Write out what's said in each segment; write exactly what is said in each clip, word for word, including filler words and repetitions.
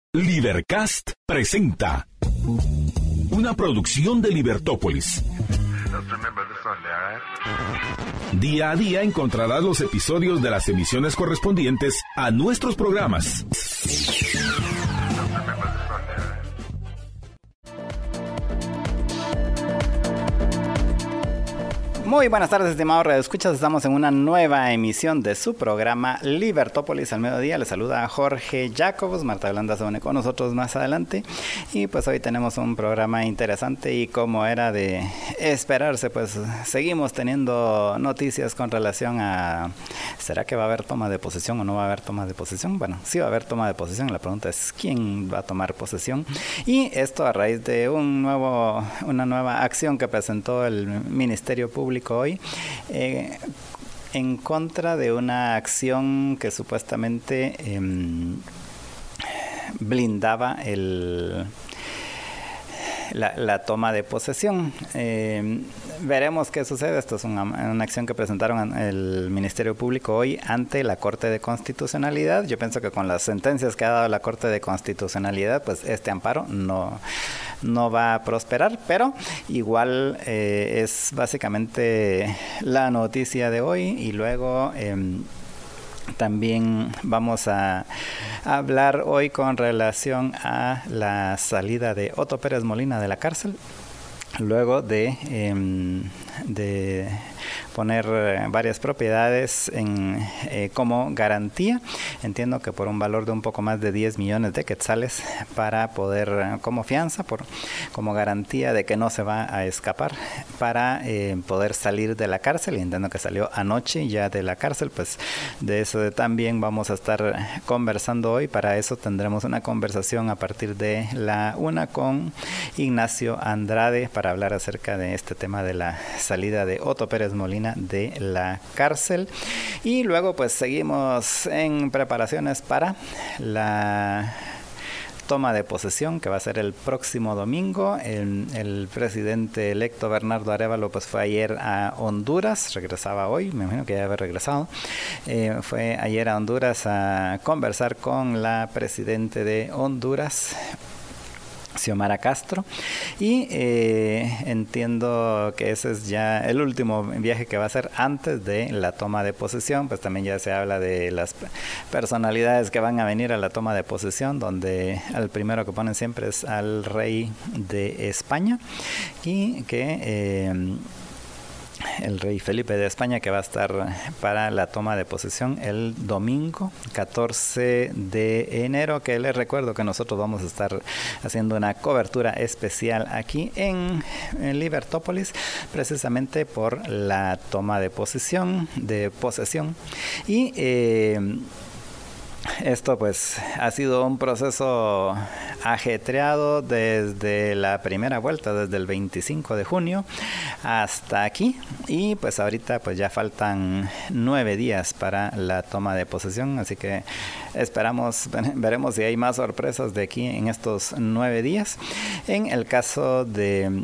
Libercast presenta una producción de Libertópolis. Día a día encontrarás los episodios de las emisiones correspondientes a nuestros programas. Muy buenas tardes, estimados radioescuchas. Estamos en una nueva emisión de su programa Libertópolis al mediodía. Les saluda Jorge Jacobs. Marta Yolanda se une con nosotros más adelante. Y pues hoy tenemos un programa interesante y como era de esperarse, pues seguimos teniendo noticias con relación a ¿será que va a haber toma de posesión o no va a haber toma de posesión? Bueno, sí va a haber toma de posesión. La pregunta es ¿quién va a tomar posesión? Y esto a raíz de un nuevo, una nueva acción que presentó el Ministerio Público hoy eh, en contra de una acción que supuestamente eh, blindaba el La, la toma de posesión. Eh, veremos qué sucede. Esto es una, una acción que presentaron el Ministerio Público hoy ante la Corte de Constitucionalidad. Yo pienso que con las sentencias que ha dado la Corte de Constitucionalidad, pues este amparo no, no va a prosperar, pero igual eh, es básicamente la noticia de hoy. Y luego eh, también vamos a hablar hoy con relación a la salida de Otto Pérez Molina de la cárcel, luego de, eh, de poner varias propiedades en, eh, como garantía. Entiendo que por un valor de un poco más de diez millones de quetzales para poder, como fianza, por, como garantía de que no se va a escapar, para eh, poder salir de la cárcel. Y entiendo que salió anoche ya de la cárcel. Pues de eso también vamos a estar conversando hoy. Para eso tendremos una conversación a partir de la una con Ignacio Andrade para hablar acerca de este tema de la salida de Otto Pérez Molina de la cárcel. Y luego pues seguimos en preparaciones para la toma de posesión que va a ser el próximo domingo. El, el presidente electo Bernardo Arévalo pues fue ayer a Honduras, regresaba hoy, me imagino que ya había regresado. Eh, fue ayer a Honduras a conversar con la presidente de Honduras, Xiomara Castro, y eh, entiendo que ese es ya el último viaje que va a hacer antes de la toma de posesión. Pues también ya se habla de las personalidades que van a venir a la toma de posesión, donde al primero que ponen siempre es al rey de España, y que eh, el rey Felipe de España, que va a estar para la toma de posesión el domingo catorce de enero, que les recuerdo que nosotros vamos a estar haciendo una cobertura especial aquí en, en Libertópolis, precisamente por la toma de posesión, de posesión. Y eh, esto pues ha sido un proceso ajetreado desde la primera vuelta, desde el veinticinco de junio hasta aquí, y pues ahorita pues ya faltan nueve días para la toma de posesión, así que esperamos, veremos si hay más sorpresas de aquí en estos nueve días. En el caso de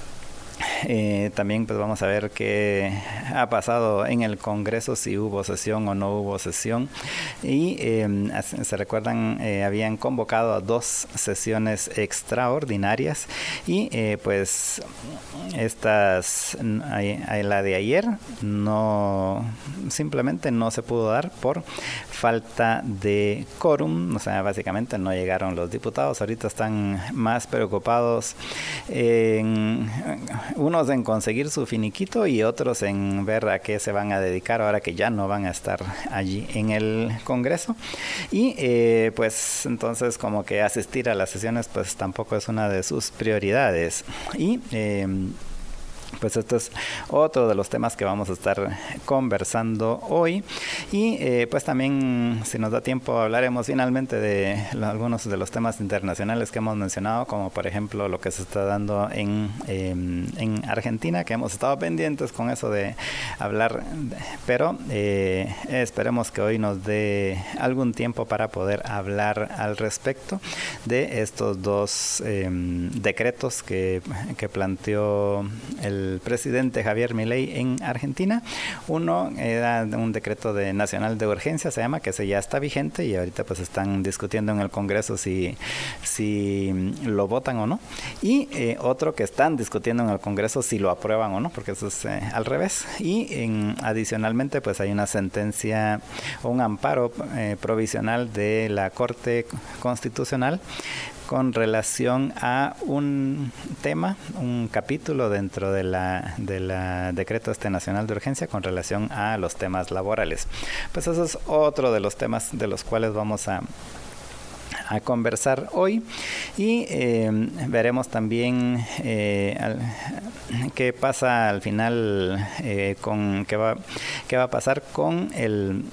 Eh, también pues vamos a ver qué ha pasado en el Congreso, si hubo sesión o no hubo sesión. Y eh, se recuerdan, eh, habían convocado a dos sesiones extraordinarias, y eh, pues estas, la de ayer no, simplemente no se pudo dar por falta de quórum. O sea, básicamente no llegaron los diputados. Ahorita están más preocupados en unos en conseguir su finiquito y otros en ver a qué se van a dedicar ahora que ya no van a estar allí en el Congreso. Y eh, pues entonces como que asistir a las sesiones pues tampoco es una de sus prioridades. Y eh, pues esto es otro de los temas que vamos a estar conversando hoy. Y eh, pues también, si nos da tiempo, hablaremos finalmente de lo, algunos de los temas internacionales que hemos mencionado, como por ejemplo lo que se está dando en, eh, en Argentina, que hemos estado pendientes con eso de hablar, pero eh, esperemos que hoy nos dé algún tiempo para poder hablar al respecto de estos dos eh, decretos que, que planteó el el presidente Javier Milei en Argentina. Uno era un decreto de nacional de urgencia, se llama, que ese ya está vigente y ahorita pues están discutiendo en el Congreso si, si lo votan o no. Y eh, otro que están discutiendo en el Congreso si lo aprueban o no, porque eso es eh, al revés. Y en, adicionalmente pues hay una sentencia o un amparo eh, provisional de la Corte Constitucional con relación a un tema, un capítulo dentro de la, de la decreto este nacional de urgencia con relación a los temas laborales. Pues eso es otro de los temas de los cuales vamos a a conversar hoy y eh, veremos también eh, al, qué pasa al final eh, con qué va qué va a pasar con el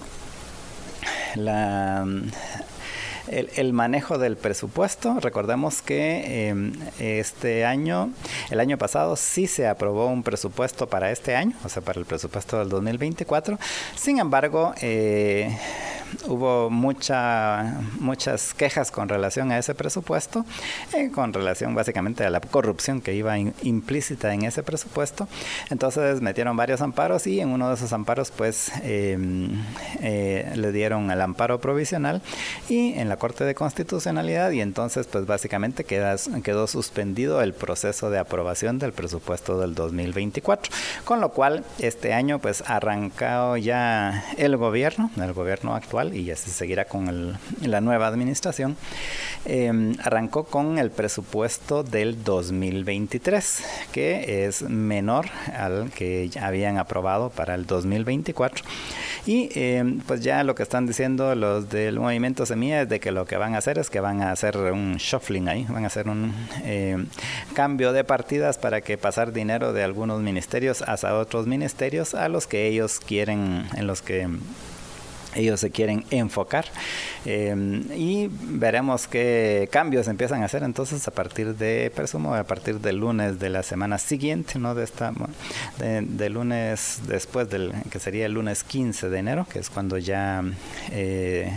la El, el manejo del presupuesto. Recordemos que eh, este año, el año pasado sí se aprobó un presupuesto para este año, o sea, para el presupuesto del dos mil veinticuatro. Sin embargo, eh, hubo mucha, muchas quejas con relación a ese presupuesto, eh, con relación básicamente a la corrupción que iba in, implícita en ese presupuesto. Entonces metieron varios amparos y en uno de esos amparos pues eh, eh, le dieron el amparo provisional y en la Corte de Constitucionalidad y entonces pues básicamente queda, quedó suspendido el proceso de aprobación del presupuesto del dos mil veinticuatro, con lo cual este año pues arrancado ya el gobierno, el gobierno actual y así seguirá con el, la nueva administración, eh, arrancó con el presupuesto del dos mil veintitrés, que es menor al que ya habían aprobado para el dos mil veinticuatro y eh, pues ya lo que están diciendo los del Movimiento Semilla es de que lo que van a hacer es que van a hacer un shuffling ahí, van a hacer un eh, cambio de partidas para que pasar dinero de algunos ministerios hacia otros ministerios a los que ellos quieren, en los que ellos se quieren enfocar eh, y veremos qué cambios empiezan a hacer entonces a partir de, presumo, a partir del lunes de la semana siguiente, no de esta, de, de lunes después del, que sería el lunes quince de enero, que es cuando ya eh,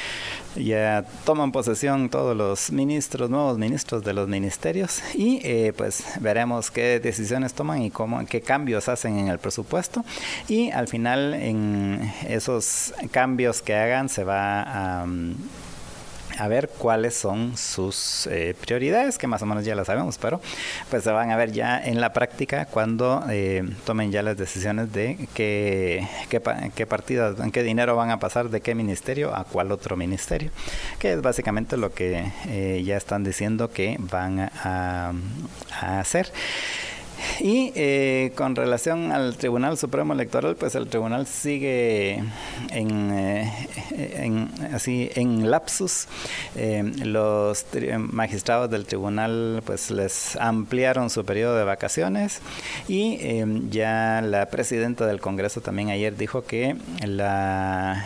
ya toman posesión todos los ministros, nuevos ministros de los ministerios y eh, pues veremos qué decisiones toman y cómo, qué cambios hacen en el presupuesto y al final en esos cambios que hagan se va a um, a ver cuáles son sus eh, prioridades, que más o menos ya las sabemos, pero pues se van a ver ya en la práctica cuando eh, tomen ya las decisiones de qué, qué, qué partidas, en qué dinero van a pasar de qué ministerio a cuál otro ministerio, que es básicamente lo que eh, ya están diciendo que van a, a hacer. Y eh, con relación al Tribunal Supremo Electoral, pues el tribunal sigue en, eh, en así en lapsus. Eh, los magistrados del tribunal pues les ampliaron su periodo de vacaciones y eh, ya la presidenta del Congreso también ayer dijo que la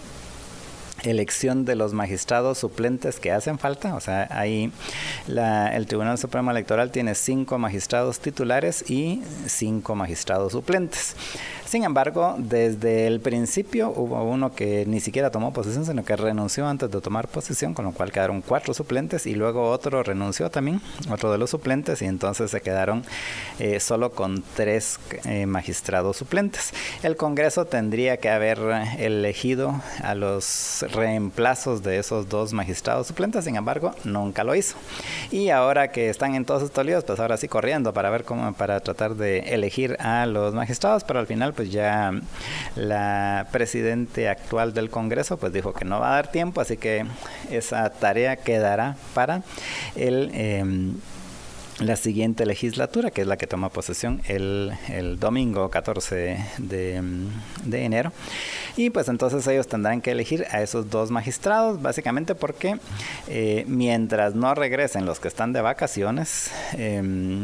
elección de los magistrados suplentes que hacen falta, o sea, ahí la, el Tribunal Supremo Electoral tiene cinco magistrados titulares y cinco magistrados suplentes. Sin embargo, desde el principio hubo uno que ni siquiera tomó posesión, sino que renunció antes de tomar posesión, con lo cual quedaron cuatro suplentes y luego otro renunció también, otro de los suplentes, y entonces se quedaron eh, solo con tres eh, magistrados suplentes. El Congreso tendría que haber elegido a los reemplazos de esos dos magistrados suplentes, sin embargo, nunca lo hizo. Y ahora que están en todos estos líos, pues ahora sí corriendo para ver cómo, para tratar de elegir a los magistrados, pero al final pues ya la presidente actual del Congreso pues dijo que no va a dar tiempo, así que esa tarea quedará para el eh, la siguiente legislatura, que es la que toma posesión el, el domingo catorce de, de enero. Y pues entonces ellos tendrán que elegir a esos dos magistrados, básicamente porque eh, mientras no regresen los que están de vacaciones, eh,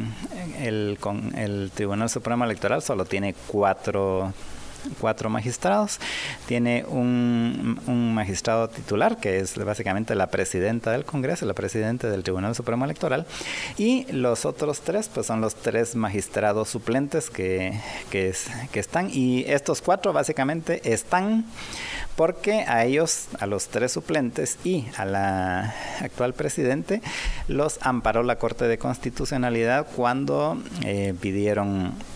el, con, el Tribunal Supremo Electoral solo tiene cuatro cuatro magistrados. Tiene un, un magistrado titular, que es básicamente la presidenta del Congreso, la presidenta del Tribunal Supremo Electoral, y los otros tres, pues son los tres magistrados suplentes que, que, es, que están, y estos cuatro básicamente están porque a ellos, a los tres suplentes y a la actual presidente, los amparó la Corte de Constitucionalidad cuando eh, pidieron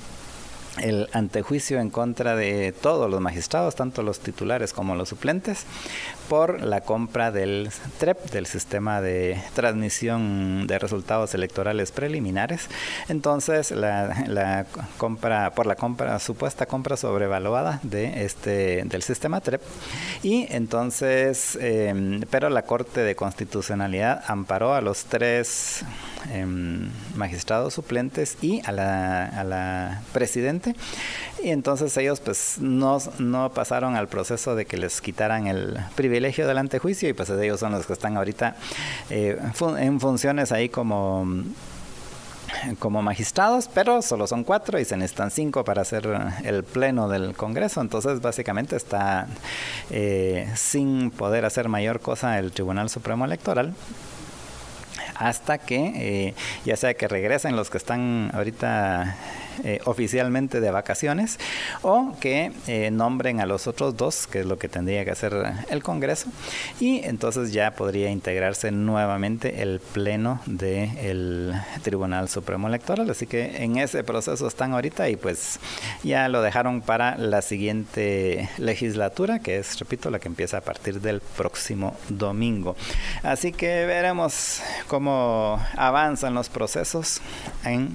el antejuicio en contra de todos los magistrados, tanto los titulares como los suplentes, por la compra del T R E P, del sistema de transmisión de resultados electorales preliminares. Entonces, la, la compra, por la compra, supuesta compra sobrevaluada de este, del sistema T R E P. Y entonces, eh, pero la Corte de Constitucionalidad amparó a los tres eh, magistrados suplentes y a la, a la presidente. Y entonces ellos pues no, no pasaron al proceso de que les quitaran el privilegio del antejuicio, y pues ellos son los que están ahorita eh, fun- en funciones ahí como como magistrados, pero solo son cuatro y se necesitan cinco para hacer el pleno del Congreso. Entonces básicamente está eh, sin poder hacer mayor cosa el Tribunal Supremo Electoral, hasta que eh, ya sea que regresen los que están ahorita eh, oficialmente de vacaciones, o que eh, nombren a los otros dos, que es lo que tendría que hacer el Congreso, y entonces ya podría integrarse nuevamente el pleno del Tribunal Supremo Electoral. Así que en ese proceso están ahorita, y pues ya lo dejaron para la siguiente legislatura, que es, repito, la que empieza a partir del próximo domingo. Así que veremos cómo avanzan los procesos en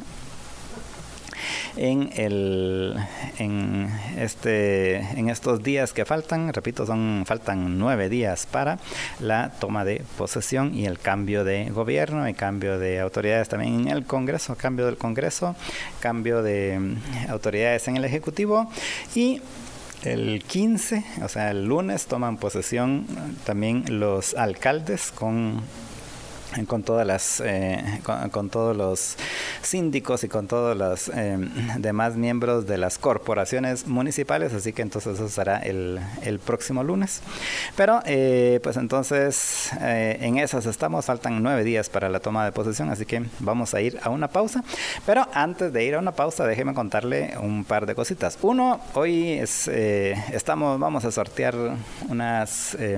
en el en este en estos días que faltan. Repito, son faltan nueve días para la toma de posesión y el cambio de gobierno y cambio de autoridades también en el Congreso, cambio del Congreso, cambio de um, autoridades en el Ejecutivo. Y el quince, o sea el lunes, toman posesión también los alcaldes con con todas las eh, con, con todos los síndicos y con todos los eh, demás miembros de las corporaciones municipales. Así que entonces eso será el, el próximo lunes. Pero eh, pues entonces eh, en esas estamos. Faltan nueve días para la toma de posesión, así que vamos a ir a una pausa. Pero antes de ir a una pausa, déjeme contarle un par de cositas. Uno, hoy es, eh, estamos vamos a sortear unas eh,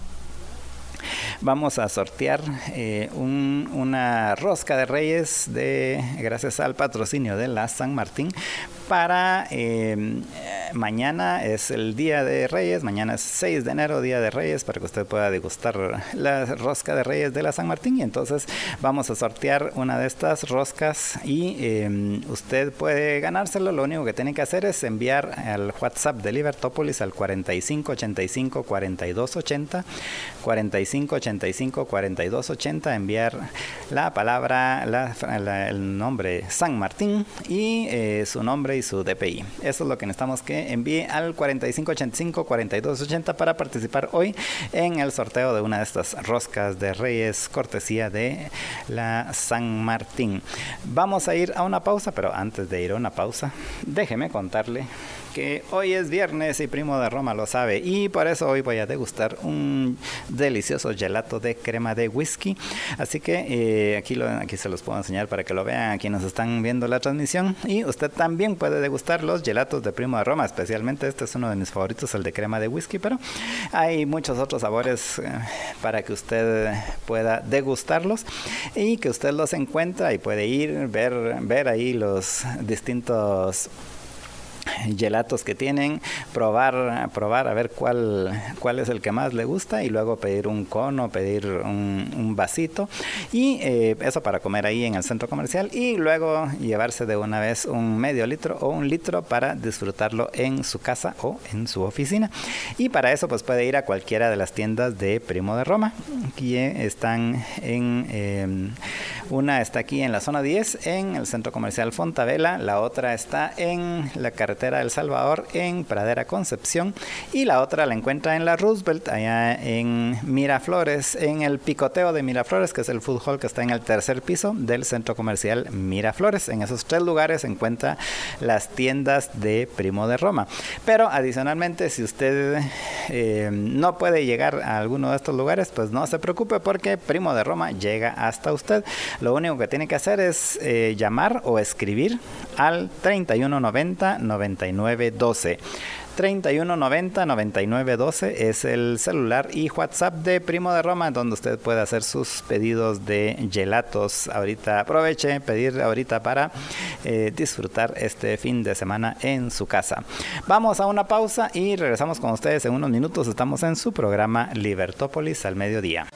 Vamos a sortear eh, un, una rosca de Reyes de gracias al patrocinio de la San Martín para eh, mañana. Es el Día de Reyes, mañana es seis de enero, Día de Reyes, para que usted pueda degustar la rosca de Reyes de la San Martín. Y entonces vamos a sortear una de estas roscas y eh, usted puede ganárselo. Lo único que tiene que hacer es enviar al WhatsApp de Libertópolis al cuarenta y cinco ochenta y cinco cuarenta y dos ochenta, cuarenta y cinco ochenta y cinco cuarenta y dos ochenta, enviar la palabra, la, la, el nombre San Martín y eh, su nombre y su D P I. Eso es lo que necesitamos que envíe al cuarenta y cinco ochenta y cinco cuarenta y dos ochenta para participar hoy en el sorteo de una de estas roscas de Reyes, cortesía de la San Martín. Vamos a ir a una pausa, pero antes de ir a una pausa, déjeme contarle que hoy es viernes y Primo de Roma lo sabe, y por eso hoy voy a degustar un delicioso gelato de crema de whisky. Así que eh, aquí, lo, aquí se los puedo enseñar para que lo vean aquí nos están viendo la transmisión, y usted también puede degustar los gelatos de Primo de Roma. Especialmente este es uno de mis favoritos, el de crema de whisky, pero hay muchos otros sabores eh, para que usted pueda degustarlos y que usted los encuentra y puede ir, ver, ver ahí los distintos gelatos que tienen, probar, probar a ver cuál, cuál es el que más le gusta, y luego pedir un cono, pedir un, un vasito, y eh, eso para comer ahí en el centro comercial, y luego llevarse de una vez un medio litro o un litro para disfrutarlo en su casa o en su oficina. Y para eso pues puede ir a cualquiera de las tiendas de Primo de Roma, que están en eh, una está aquí en la zona diez en el centro comercial Fontavela, la otra está en la carretera El Salvador en Pradera Concepción, y la otra la encuentra en la Roosevelt allá en Miraflores, en el Picoteo de Miraflores, que es el food hall que está en el tercer piso del centro comercial Miraflores. En esos tres lugares se encuentra las tiendas de Primo de Roma. Pero adicionalmente, si usted eh, no puede llegar a alguno de estos lugares, pues no se preocupe, porque Primo de Roma llega hasta usted. Lo único que tiene que hacer es eh, llamar o escribir al treinta y uno noventa noventa y nueve doce. treinta y uno noventa noventa y nueve doce es el celular y WhatsApp de Primo de Roma, donde usted puede hacer sus pedidos de gelatos. Ahorita aproveche pedir ahorita para eh, disfrutar este fin de semana en su casa. Vamos a una pausa y regresamos con ustedes en unos minutos. Estamos en su programa Libertópolis al mediodía.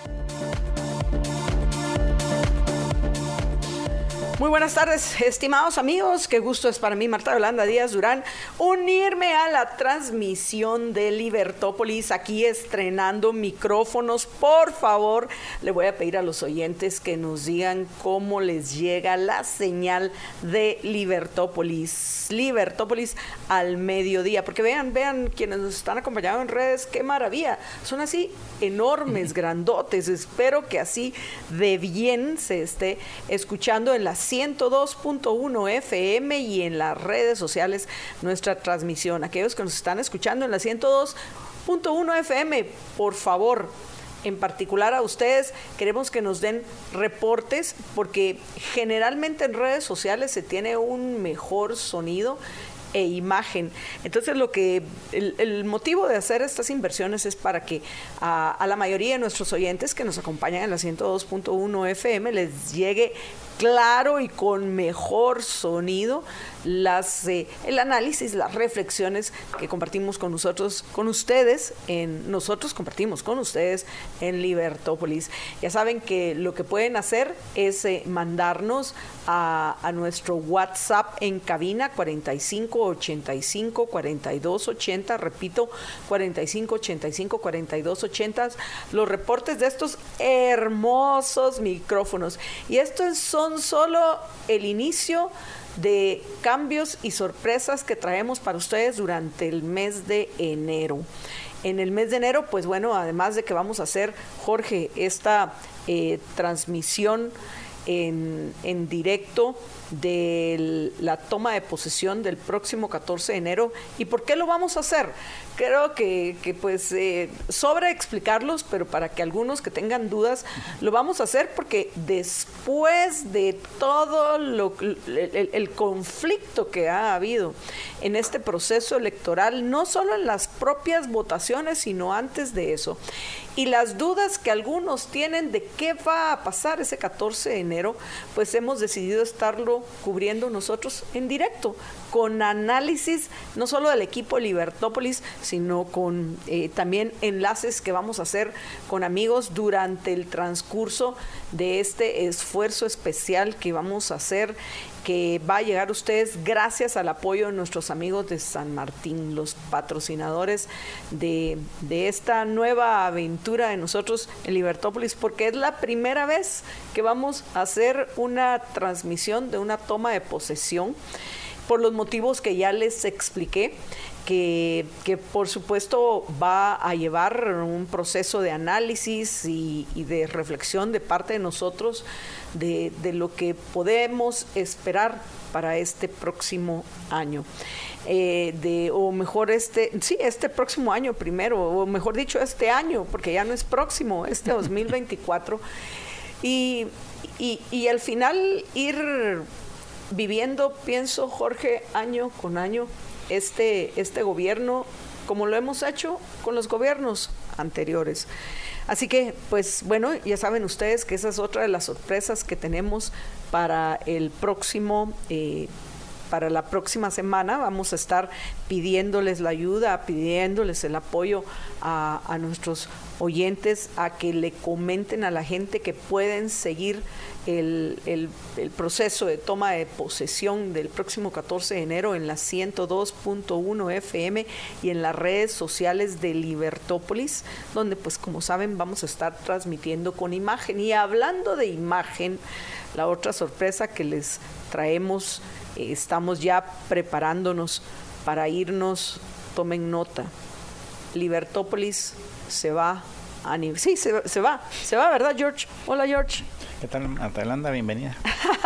Muy buenas tardes, estimados amigos. Qué gusto es para mí, Marta Yolanda Díaz Durán, unirme a la transmisión de Libertópolis, aquí estrenando micrófonos. Por favor, le voy a pedir a los oyentes que nos digan cómo les llega la señal de Libertópolis. Libertópolis al mediodía, porque vean, vean quienes nos están acompañando en redes, qué maravilla. Son así enormes, grandotes. Espero que así de bien se esté escuchando en las ciento dos punto uno F M y en las redes sociales nuestra transmisión. Aquellos que nos están escuchando en la ciento dos punto uno F M, por favor, en particular a ustedes, queremos que nos den reportes, porque generalmente en redes sociales se tiene un mejor sonido e imagen. Entonces, lo que el, el motivo de hacer estas inversiones es para que a, a la mayoría de nuestros oyentes que nos acompañan en la ciento dos punto uno F M les llegue claro y con mejor sonido las eh, el análisis, las reflexiones que compartimos con nosotros, con ustedes, en nosotros compartimos con ustedes en Libertópolis. Ya saben que lo que pueden hacer es eh, mandarnos a, a nuestro WhatsApp en cabina cuarenta y cinco ochenta y cinco cuarenta y dos ochenta, repito, cuarenta y cinco ochenta y cinco cuarenta y dos ochenta, los reportes de estos hermosos micrófonos. Y estos son solo el inicio de cambios y sorpresas que traemos para ustedes durante el mes de enero. En el mes de enero, pues bueno, además de que vamos a hacer, Jorge, esta eh, transmisión en, en directo de la toma de posesión del próximo catorce de enero. ¿Y por qué lo vamos a hacer? Creo que, que pues eh, sobra explicarlos, pero para que algunos que tengan dudas, lo vamos a hacer porque después de todo lo, el, el conflicto que ha habido en este proceso electoral, no solo en las propias votaciones, sino antes de eso, y las dudas que algunos tienen de qué va a pasar ese catorce de enero, pues hemos decidido estarlo cubriendo nosotros en directo, con análisis no solo del equipo Libertópolis, sino con eh, también enlaces que vamos a hacer con amigos durante el transcurso de este esfuerzo especial que vamos a hacer, que va a llegar a ustedes gracias al apoyo de nuestros amigos de San Martín, los patrocinadores de, de esta nueva aventura de nosotros en Libertópolis, porque es la primera vez que vamos a hacer una transmisión de una toma de posesión, por los motivos que ya les expliqué, que, que por supuesto va a llevar un proceso de análisis y, y de reflexión de parte de nosotros de, de lo que podemos esperar para este próximo año. Eh, de, o mejor este, sí, este próximo año primero, o mejor dicho, este año, porque ya no es próximo, este dos mil veinticuatro. Y, y, y al final ir viviendo, pienso, Jorge, año con año, este, este gobierno, como lo hemos hecho con los gobiernos anteriores. Así que, pues bueno, ya saben ustedes que esa es otra de las sorpresas que tenemos para el próximo, eh, para la próxima semana. Vamos a estar pidiéndoles la ayuda, pidiéndoles el apoyo a, a nuestros oyentes, a que le comenten a la gente que pueden seguir el, el, el proceso de toma de posesión del próximo catorce de enero en la ciento dos punto uno F M y en las redes sociales de Libertópolis, donde pues como saben vamos a estar transmitiendo con imagen. Y hablando de imagen, la otra sorpresa que les traemos, eh, estamos ya preparándonos para irnos, tomen nota, Libertópolis se va a nivel, sí, se, se va, se va, ¿verdad, George? Hola, George. ¿Qué tal, Marta Yolanda? Bienvenida.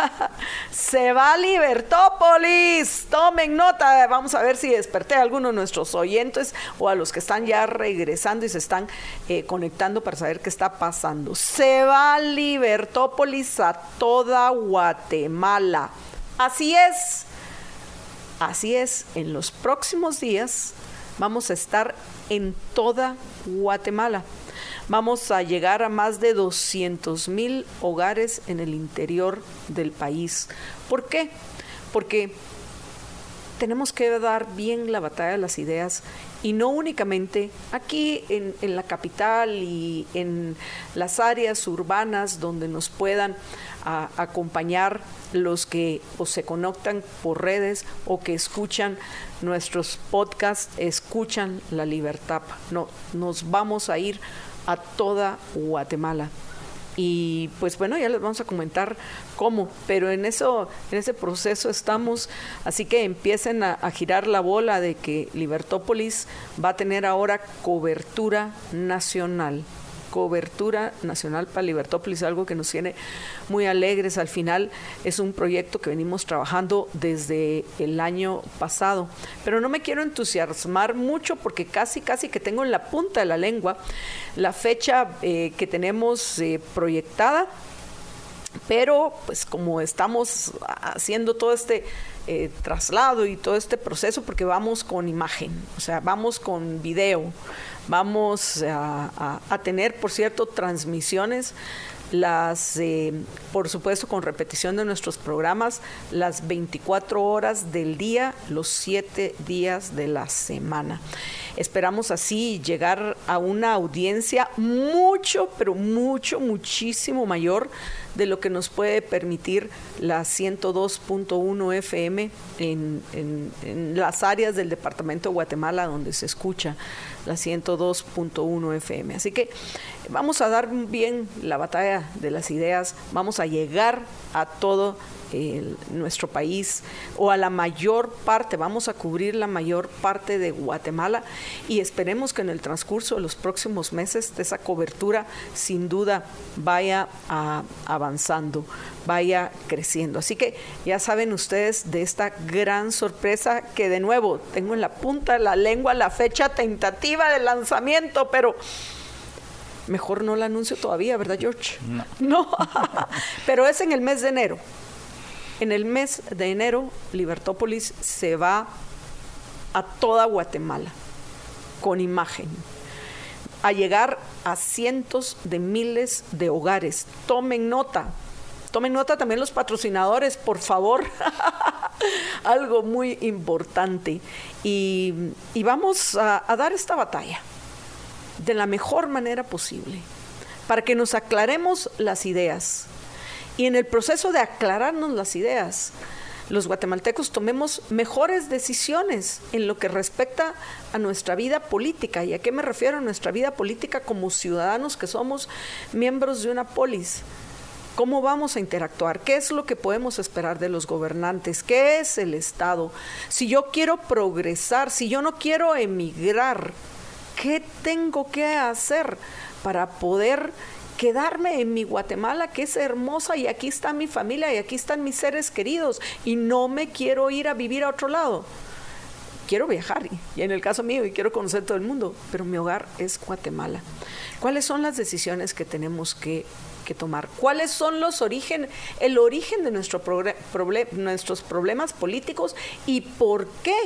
Se va a Libertópolis. Tomen nota. Vamos a ver si desperté a alguno de nuestros oyentes o a los que están ya regresando y se están eh, conectando para saber qué está pasando. Se va a Libertópolis a toda Guatemala. Así es. Así es. En los próximos días vamos a estar en toda Guatemala. Vamos a llegar a más de doscientos mil hogares en el interior del país. ¿Por qué? porque tenemos que dar bien la batalla de las ideas, y no únicamente aquí en, en la capital y en las áreas urbanas donde nos puedan a, acompañar los que o se conectan por redes o que escuchan nuestros podcasts, escuchan La Libertad. No, nos vamos a ir a toda Guatemala. Y pues bueno, ya les vamos a comentar cómo, pero en eso, en ese proceso estamos, así que empiecen a, a girar la bola de que Libertópolis va a tener ahora cobertura nacional. Cobertura nacional para Libertópolis, algo que nos tiene muy alegres. Al final es un proyecto que venimos trabajando desde el año pasado, pero no me quiero entusiasmar mucho porque casi casi que tengo en la punta de la lengua la fecha eh, que tenemos eh, proyectada, pero pues como estamos haciendo todo este eh, traslado y todo este proceso, porque vamos con imagen, o sea, vamos con video, vamos a, a, a tener, por cierto, transmisiones, las, eh, por supuesto, con repetición de nuestros programas, las veinticuatro horas del día, los siete días de la semana. Esperamos así llegar a una audiencia mucho, pero mucho, muchísimo mayor de lo que nos puede permitir la ciento dos punto uno F M en, en, en las áreas del departamento de Guatemala donde se escucha la ciento dos punto uno F M. Así que vamos a dar bien la batalla de las ideas, vamos a llegar a todo el, nuestro país, o a la mayor parte, vamos a cubrir la mayor parte de Guatemala, y esperemos que en el transcurso de los próximos meses esa cobertura sin duda vaya a, avanzando, vaya creciendo. Así que ya saben ustedes de esta gran sorpresa que, de nuevo, tengo en la punta de la lengua la fecha tentativa de lanzamiento, pero mejor no la anuncio todavía, ¿verdad, George? No. No, pero es en el mes de enero. En el mes de enero, Libertópolis se va a toda Guatemala con imagen, a llegar a cientos de miles de hogares. Tomen nota, tomen nota también los patrocinadores, por favor. Algo muy importante. Y, y vamos a, a dar esta batalla de la mejor manera posible, para que nos aclaremos las ideas. Y en el proceso de aclararnos las ideas, los guatemaltecos tomemos mejores decisiones en lo que respecta a nuestra vida política. ¿Y a qué me refiero? A nuestra vida política como ciudadanos que somos miembros de una polis. ¿Cómo vamos a interactuar? ¿Qué es lo que podemos esperar de los gobernantes? ¿Qué es el Estado? Si yo quiero progresar, si yo no quiero emigrar, ¿qué tengo que hacer para poder quedarme en mi Guatemala, que es hermosa, y aquí está mi familia y aquí están mis seres queridos, y no me quiero ir a vivir a otro lado? Quiero viajar, y en el caso mío, y quiero conocer todo el mundo, pero mi hogar es Guatemala. ¿Cuáles son las decisiones que tenemos que, que tomar? ¿Cuáles son los orígenes, el origen de nuestro proble- proble- nuestros problemas políticos, y por qué?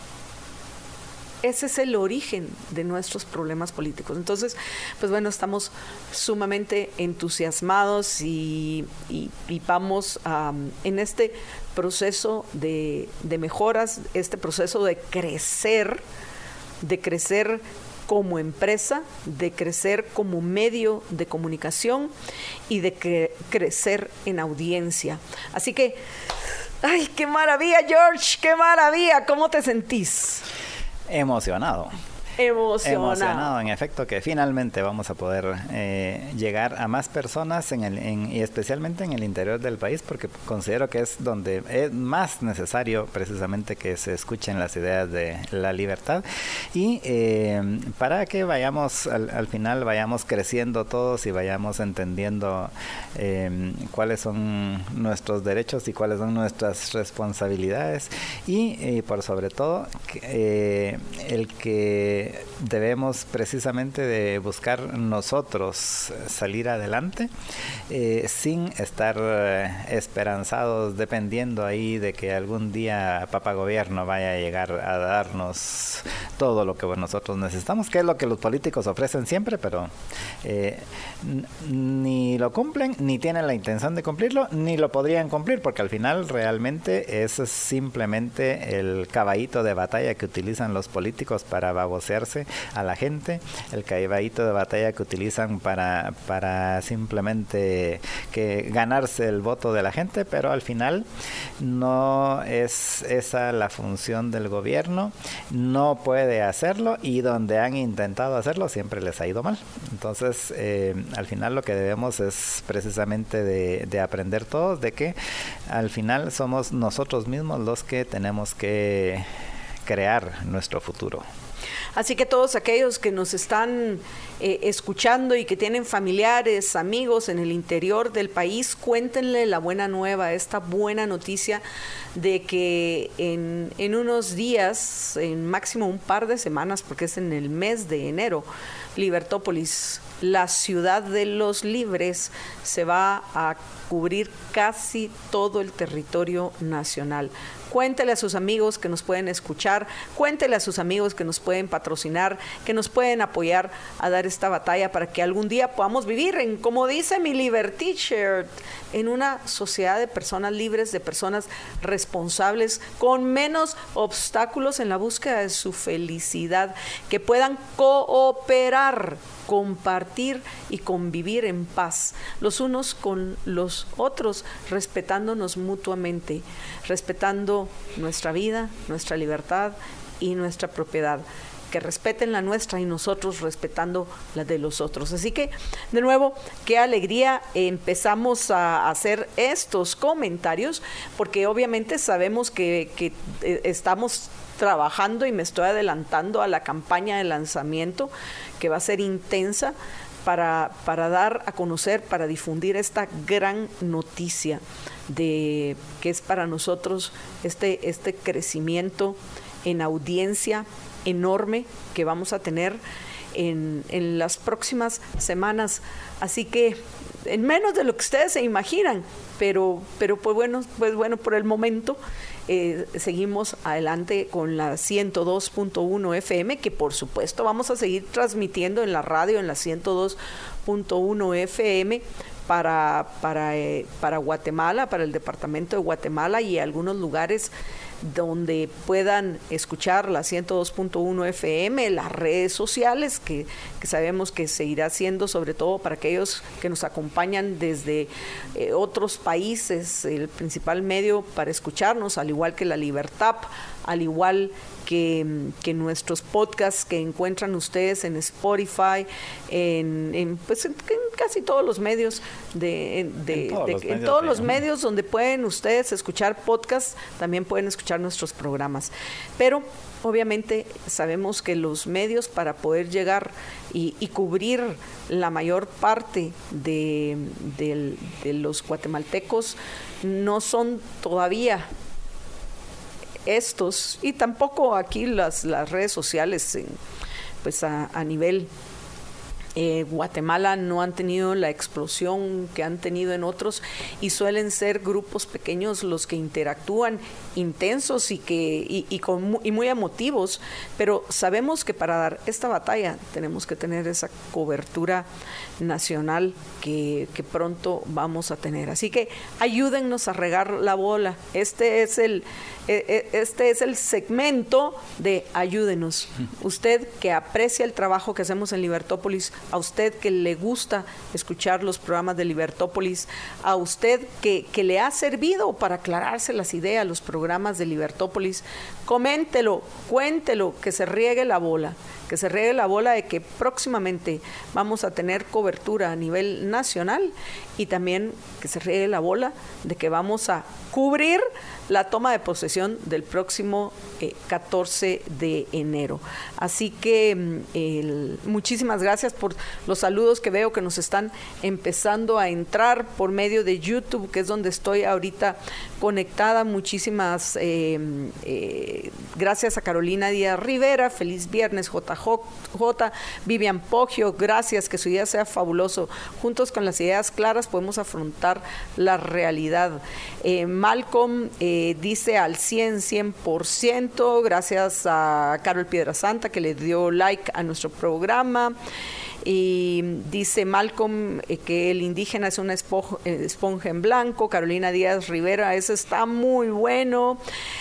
Ese es el origen de nuestros problemas políticos. Entonces, pues bueno, estamos sumamente entusiasmados y, y, y vamos um, en este proceso de, de mejoras, este proceso de crecer, de crecer como empresa, de crecer como medio de comunicación y de cre- crecer en audiencia. Así que, ¡ay, qué maravilla, George! ¡Qué maravilla! ¿Cómo te sentís? Emocionado. Emocionado. Emocionado, en efecto, que finalmente vamos a poder eh, llegar a más personas en el, en, y especialmente en el interior del país, porque considero que es donde es más necesario precisamente que se escuchen las ideas de la libertad, y eh, para que vayamos al, al final vayamos creciendo todos y vayamos entendiendo eh, cuáles son nuestros derechos y cuáles son nuestras responsabilidades, y eh, por sobre todo eh, el que eh, debemos precisamente de buscar nosotros salir adelante eh, sin estar eh, esperanzados, dependiendo ahí de que algún día papá gobierno vaya a llegar a darnos todo lo que nosotros necesitamos, que es lo que los políticos ofrecen siempre, pero eh, ni lo cumplen, ni tienen la intención de cumplirlo, ni lo podrían cumplir, porque al final realmente es simplemente el caballito de batalla que utilizan los políticos para babosearse a la gente, el caballito de batalla que utilizan para, para simplemente que ganarse el voto de la gente, pero al final no es esa la función del gobierno, no puede hacerlo, y donde han intentado hacerlo siempre les ha ido mal. Entonces eh, al final lo que debemos es precisamente de, de aprender todos de que al final somos nosotros mismos los que tenemos que crear nuestro futuro. Así que todos aquellos que nos están eh, escuchando y que tienen familiares, amigos en el interior del país, cuéntenle la buena nueva, esta buena noticia de que en, en unos días, en máximo un par de semanas, porque es en el mes de enero, Libertópolis, la ciudad de los libres, se va a cubrir casi todo el territorio nacional. Cuéntele a sus amigos que nos pueden escuchar, cuéntele a sus amigos que nos pueden patrocinar, que nos pueden apoyar a dar esta batalla para que algún día podamos vivir en, como dice mi Liberty Shirt, en una sociedad de personas libres, de personas responsables, con menos obstáculos en la búsqueda de su felicidad, que puedan cooperar, compartir y convivir en paz, los unos con los otros, respetándonos mutuamente, respetando nuestra vida, nuestra libertad y nuestra propiedad, que respeten la nuestra y nosotros respetando la de los otros. Así que, de nuevo, qué alegría empezamos a hacer estos comentarios, porque obviamente sabemos que, que eh, estamos trabajando, y me estoy adelantando a la campaña de lanzamiento que va a ser intensa para, para dar a conocer, para difundir esta gran noticia de que es para nosotros este, este crecimiento en audiencia enorme que vamos a tener en, en las próximas semanas. Así que en menos de lo que ustedes se imaginan, pero, pero pues bueno, pues bueno, por el momento eh, seguimos adelante con la ciento dos punto uno F M, que por supuesto vamos a seguir transmitiendo en la radio en la ciento dos punto uno F M para, para, eh, para Guatemala, para el departamento de Guatemala y algunos lugares donde puedan escuchar la ciento dos punto uno F M, las redes sociales, que, que sabemos que se irá haciendo, sobre todo para aquellos que nos acompañan desde eh, otros países, el principal medio para escucharnos, al igual que la Libertad, al igual que, que nuestros podcasts que encuentran ustedes en Spotify, en, en, pues en, en casi todos los medios, de, de, en todos, de, los, en medios todos los medios donde pueden ustedes escuchar podcasts, también pueden escuchar nuestros programas. Pero obviamente sabemos que los medios para poder llegar y, y cubrir la mayor parte de, de, de los guatemaltecos no son todavía estos, y tampoco aquí las, las redes sociales en, pues a, a nivel Eh, Guatemala no han tenido la explosión que han tenido en otros, y suelen ser grupos pequeños los que interactúan, intensos y que y, y, con, y muy emotivos, pero sabemos que para dar esta batalla tenemos que tener esa cobertura nacional que, que pronto vamos a tener. Así que ayúdennos a regar la bola. Este es el este es el segmento de ayúdenos. Usted que aprecia el trabajo que hacemos en Libertópolis, a usted que le gusta escuchar los programas de Libertópolis, a usted que, que le ha servido para aclararse las ideas, los programas de Libertópolis, coméntelo, cuéntelo, que se riegue la bola, que se riegue la bola de que próximamente vamos a tener cobertura a nivel nacional, y también que se riegue la bola de que vamos a cubrir la toma de posesión del próximo eh, catorce de enero. Así que el, muchísimas gracias por los saludos que veo que nos están empezando a entrar por medio de YouTube, que es donde estoy ahorita conectada. Muchísimas eh, eh, gracias a Carolina Díaz Rivera. Feliz viernes, J J. Vivian Poggio, gracias, que su día sea fabuloso. Juntos con las ideas claras podemos afrontar la realidad. Eh, Malcolm eh, dice al cien, cien por ciento, gracias a Carol Piedrasanta que le dio like a nuestro programa. Y dice Malcolm eh, que el indígena es una esponja, eh, esponja en blanco. Carolina Díaz Rivera, eso está muy bueno.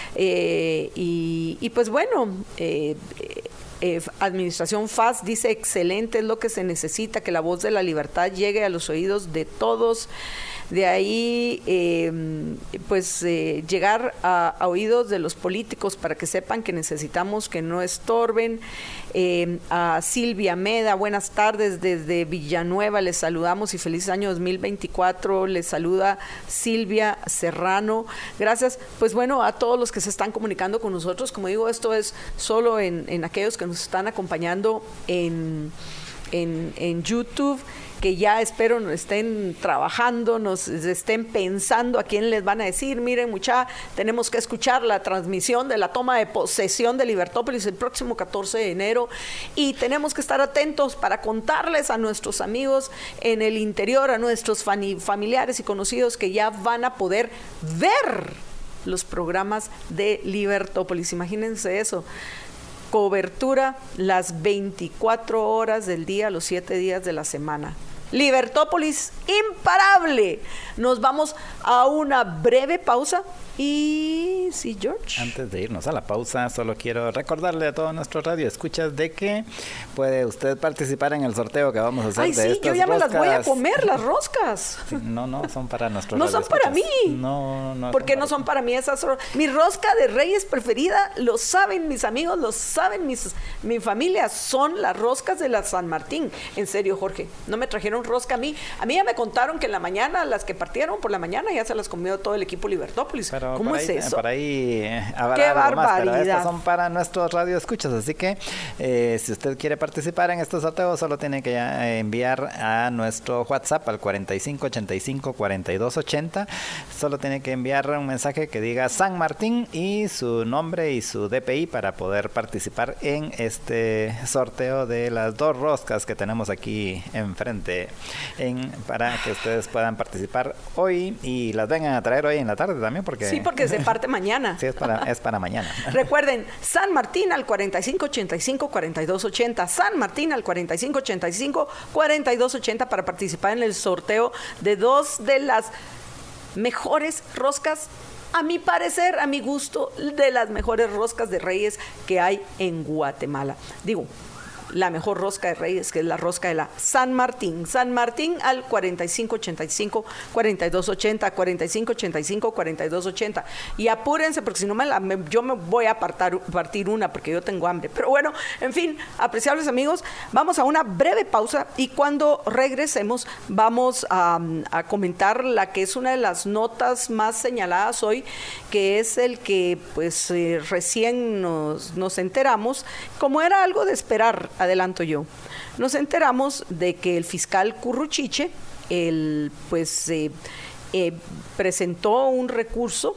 Eh, y, y pues bueno, eh, eh, Administración F A S dice excelente, es lo que se necesita, que la voz de la libertad llegue a los oídos de todos. De ahí, eh, pues, eh, llegar a, a oídos de los políticos para que sepan que necesitamos que no estorben. Eh, a Silvia Meda, buenas tardes desde Villanueva, les saludamos y feliz año dos mil veinticuatro. Les saluda Silvia Serrano. Gracias, pues bueno, a todos los que se están comunicando con nosotros. Como digo, esto es solo en, en aquellos que nos están acompañando en, en, en YouTube, que ya espero nos estén trabajando, nos estén pensando a quién les van a decir, miren mucha, tenemos que escuchar la transmisión de la toma de posesión de Libertópolis el próximo catorce de enero y tenemos que estar atentos para contarles a nuestros amigos en el interior, a nuestros familiares y conocidos que ya van a poder ver los programas de Libertópolis. Imagínense eso. Cobertura las veinticuatro horas del día, los siete días de la semana. Libertópolis imparable. Nos vamos a una breve pausa y sí, George. Antes de irnos a la pausa, solo quiero recordarle a todos nuestros radioescuchas de que puede usted participar en el sorteo que vamos a hacer. Ay, de sí, estas yo ya roscas. me las voy a comer, las roscas. Sí, no, no, son para nuestros No son para mí. No, no. ¿Por qué no son para mí esas roscas? Mi rosca de Reyes preferida, lo saben mis amigos, lo saben mis, mi familia, son las roscas de la San Martín. En serio, Jorge, no me trajeron rosca a mí. A mí ya me contaron que en la mañana, las que partieron por la mañana, ya se las comió todo el equipo Libertópolis. Pero ¿cómo es ahí, eso? Por ahí eh, habrá ¡Qué algo barbaridad! Más, pero estas son para nuestros radioescuchas, así que eh, si usted quiere participar en estos sorteos, solo tiene que eh, enviar a nuestro WhatsApp al cuarenta y cinco ochenta y cinco cuarenta y dos ochenta. Solo tiene que enviar un mensaje que diga San Martín y su nombre y su D P I para poder participar en este sorteo de las dos roscas que tenemos aquí enfrente, en, para que ustedes puedan participar hoy y las vengan a traer hoy en la tarde también, porque sí, porque se parte mañana. Sí, es para, es para mañana. Recuerden, San Martín al cuarenta y cinco ochenta y cinco cuarenta y dos ochenta, San Martín al cuarenta y cinco ochenta y cinco cuarenta y dos ochenta para participar en el sorteo de dos de las mejores roscas, a mi parecer, a mi gusto, de las mejores roscas de Reyes que hay en Guatemala. Digo, la mejor rosca de Reyes, que es la rosca de la San Martín. San Martín al cuarenta y cinco ochenta y cinco cuarenta y dos ochenta, cuarenta y cinco ochenta y cinco cuarenta y dos ochenta. Y apúrense, porque si no me la, me, yo me voy a apartar, partir una, porque yo tengo hambre. Pero bueno, en fin, apreciables amigos, vamos a una breve pausa y cuando regresemos vamos a, a comentar la que es una de las notas más señaladas hoy, que es el que pues eh, recién nos, nos enteramos, como era algo de esperar, adelanto yo, nos enteramos de que el fiscal Curruchiche, el, pues, eh, eh, presentó un recurso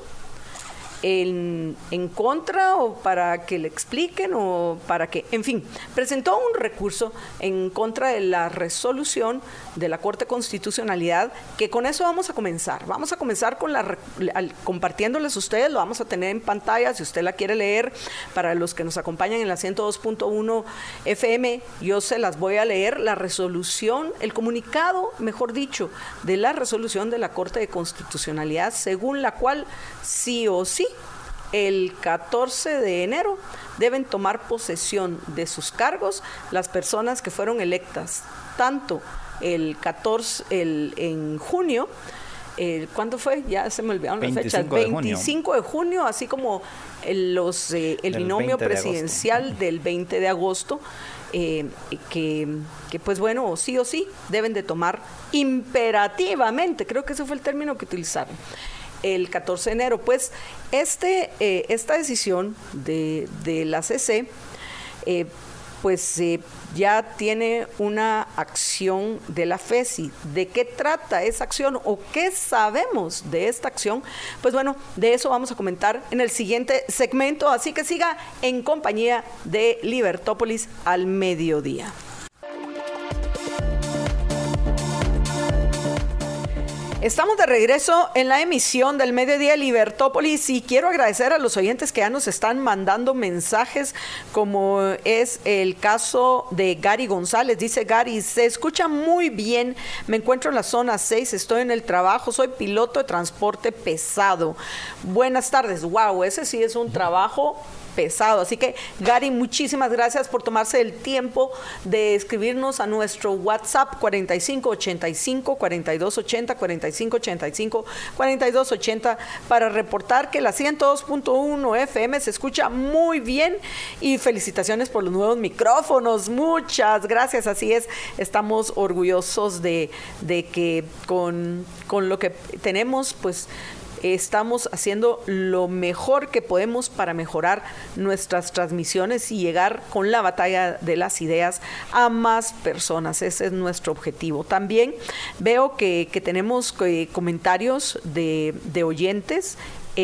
en, en contra o para que le expliquen o para que, en fin, presentó un recurso en contra de la resolución de la Corte de Constitucionalidad, que con eso vamos a comenzar. Vamos a comenzar con la al, compartiéndoles a ustedes, lo vamos a tener en pantalla si usted la quiere leer. Para los que nos acompañan en la ciento dos punto uno F M, yo se las voy a leer, la resolución, el comunicado, mejor dicho, de la resolución de la Corte de Constitucionalidad, según la cual sí o sí el catorce de enero deben tomar posesión de sus cargos las personas que fueron electas, tanto el catorce, el, en junio, el, ¿cuándo fue? Ya se me olvidaron las fechas, veinticinco de junio, así como el, los, eh, el binomio presidencial del veinte de agosto, eh, que, que pues bueno, sí o sí deben de tomar imperativamente, creo que ese fue el término que utilizaron, el catorce de enero. Pues este, eh, esta decisión de, de la C C eh, pues eh, ya tiene una acción de la FESI. ¿De qué trata esa acción o qué sabemos de esta acción? Pues bueno, de eso vamos a comentar en el siguiente segmento, así que siga en compañía de Libertópolis al mediodía. Estamos de regreso en la emisión del Mediodía Libertópolis y quiero agradecer a los oyentes que ya nos están mandando mensajes, como es el caso de Gary González. Dice Gary: se escucha muy bien, me encuentro en la zona seis, estoy en el trabajo, soy piloto de transporte pesado. Buenas tardes. Wow, ese sí es un trabajo pesado. Así que, Gary, muchísimas gracias por tomarse el tiempo de escribirnos a nuestro WhatsApp cuarenta y cinco ochenta y cinco cuarenta y dos ochenta, cuarenta y cinco ochenta y cinco cuarenta y dos ochenta, para reportar que la ciento dos punto uno F M se escucha muy bien, y felicitaciones por los nuevos micrófonos. Muchas gracias. Así es, estamos orgullosos de, de que con, con lo que tenemos, pues estamos haciendo lo mejor que podemos para mejorar nuestras transmisiones y llegar con la batalla de las ideas a más personas. Ese es nuestro objetivo. También veo que, que tenemos eh, comentarios de, de oyentes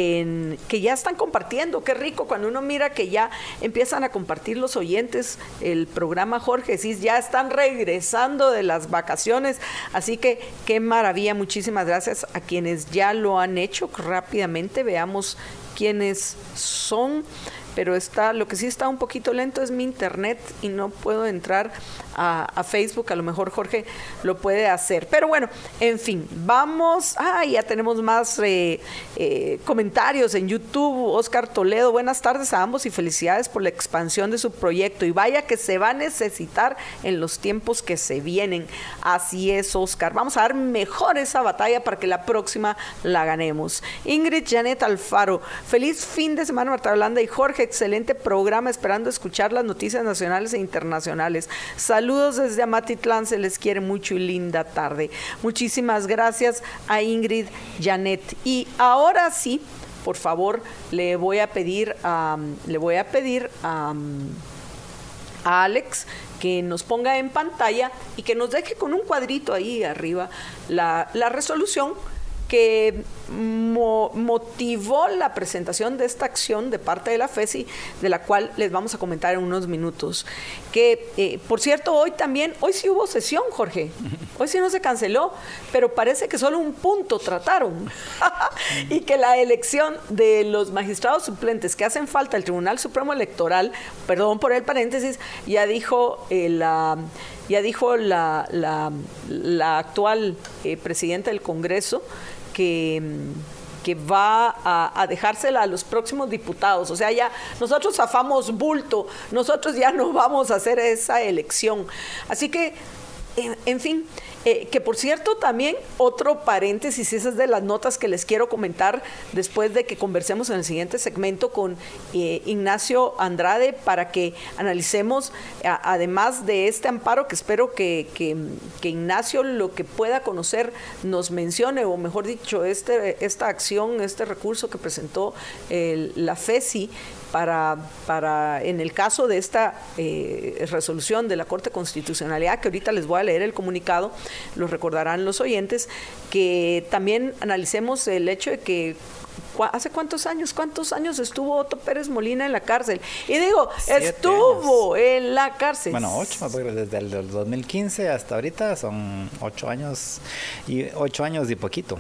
En, que ya están compartiendo. Qué rico cuando uno mira que ya empiezan a compartir los oyentes el programa. Jorge, sí, ya están regresando de las vacaciones, así que qué maravilla. Muchísimas gracias a quienes ya lo han hecho. Rápidamente veamos quiénes son, pero está, lo que sí está un poquito lento es mi internet y no puedo entrar a, a Facebook. A lo mejor Jorge lo puede hacer, pero bueno, en fin, vamos. Ah, ya tenemos más eh, eh, comentarios en YouTube. Oscar Toledo: buenas tardes a ambos y felicidades por la expansión de su proyecto, y vaya que se va a necesitar en los tiempos que se vienen. Así es, Oscar, vamos a dar mejor esa batalla para que la próxima la ganemos. Ingrid Janet Alfaro: feliz fin de semana, Marta Yolanda y Jorge, excelente programa, esperando escuchar las noticias nacionales e internacionales. Saludos desde Amatitlán, se les quiere mucho y linda tarde. Muchísimas gracias a Ingrid Janet. Y ahora sí, por favor, le voy a pedir a, le voy a pedir a, a Alex que nos ponga en pantalla y que nos deje con un cuadrito ahí arriba la, la resolución que mo motivó la presentación de esta acción de parte de la FESI, de la cual les vamos a comentar en unos minutos. Que, eh, por cierto, hoy también, hoy sí hubo sesión, Jorge. Hoy sí no se canceló, pero parece que solo un punto trataron. Y que la elección de los magistrados suplentes que hacen falta al Tribunal Supremo Electoral, perdón por el paréntesis, ya dijo eh, la... Ya dijo la, la, la actual eh, presidenta del Congreso que, que va a, a dejársela a los próximos diputados. O sea, ya nosotros zafamos bulto, nosotros ya no vamos a hacer esa elección. Así que, en, en fin, eh, que por cierto también otro paréntesis, esas de las notas que les quiero comentar después de que conversemos en el siguiente segmento con eh, Ignacio Andrade, para que analicemos, a, además de este amparo, que espero que, que, que Ignacio, lo que pueda conocer, nos mencione, o mejor dicho, este, esta acción, este recurso que presentó el, la FESI, Para, para, en el caso de esta eh, resolución de la Corte de Constitucionalidad, que ahorita les voy a leer el comunicado, lo recordarán los oyentes, que también analicemos el hecho de que ¿hace cuántos años? ¿Cuántos años estuvo Otto Pérez Molina en la cárcel? Y digo, Siete estuvo años. En la cárcel. Bueno, ocho, porque desde el dos mil quince hasta ahorita son ocho años y ocho años y poquito.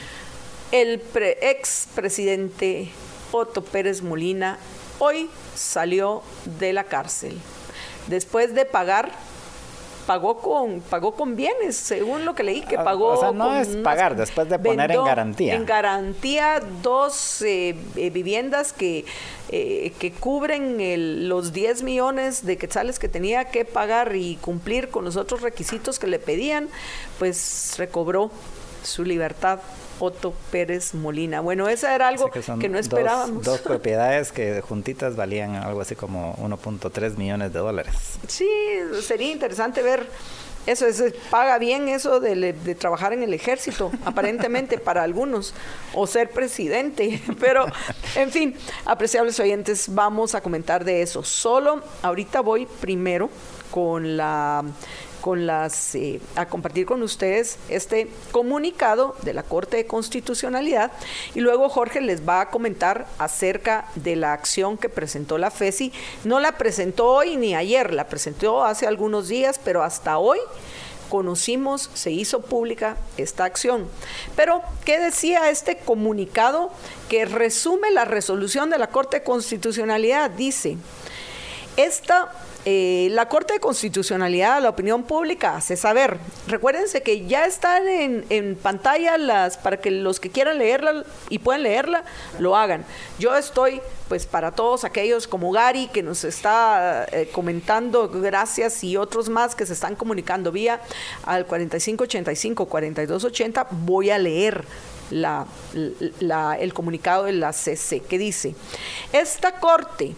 El pre, ex presidente Otto Pérez Molina hoy salió de la cárcel después de pagar, pagó con pagó con bienes, según lo que leí, que pagó. O sea, no con es pagar, unas, después de poner en garantía. En garantía dos eh, eh, viviendas que, eh, que cubren el, los diez millones de quetzales que tenía que pagar y cumplir con los otros requisitos que le pedían, pues recobró su libertad Otto Pérez Molina. Bueno, eso era algo que, que no esperábamos. Dos, dos propiedades que juntitas valían algo así como uno punto tres millones de dólares. Sí, sería interesante ver Eso es, paga bien eso de, de trabajar en el ejército, aparentemente para algunos, o ser presidente. Pero, en fin, apreciables oyentes, vamos a comentar de eso. Solo ahorita voy primero con la... con las eh, a compartir con ustedes este comunicado de la Corte de Constitucionalidad y luego Jorge les va a comentar acerca de la acción que presentó la FESI. No la presentó hoy ni ayer, la presentó hace algunos días, pero hasta hoy conocimos, se hizo pública esta acción. Pero, ¿qué decía este comunicado que resume la resolución de la Corte de Constitucionalidad? Dice, esta Eh, la Corte de Constitucionalidad a la opinión pública hace saber. Recuérdense que ya están en, en pantalla las para que los que quieran leerla y puedan leerla, lo hagan. Yo estoy, pues, para todos aquellos como Gary, que nos está eh, comentando, gracias, y otros más que se están comunicando vía al cuarenta y cinco ochenta y cinco, cuarenta y dos ochenta, voy a leer la, la, el comunicado de la C C, que dice, esta Corte,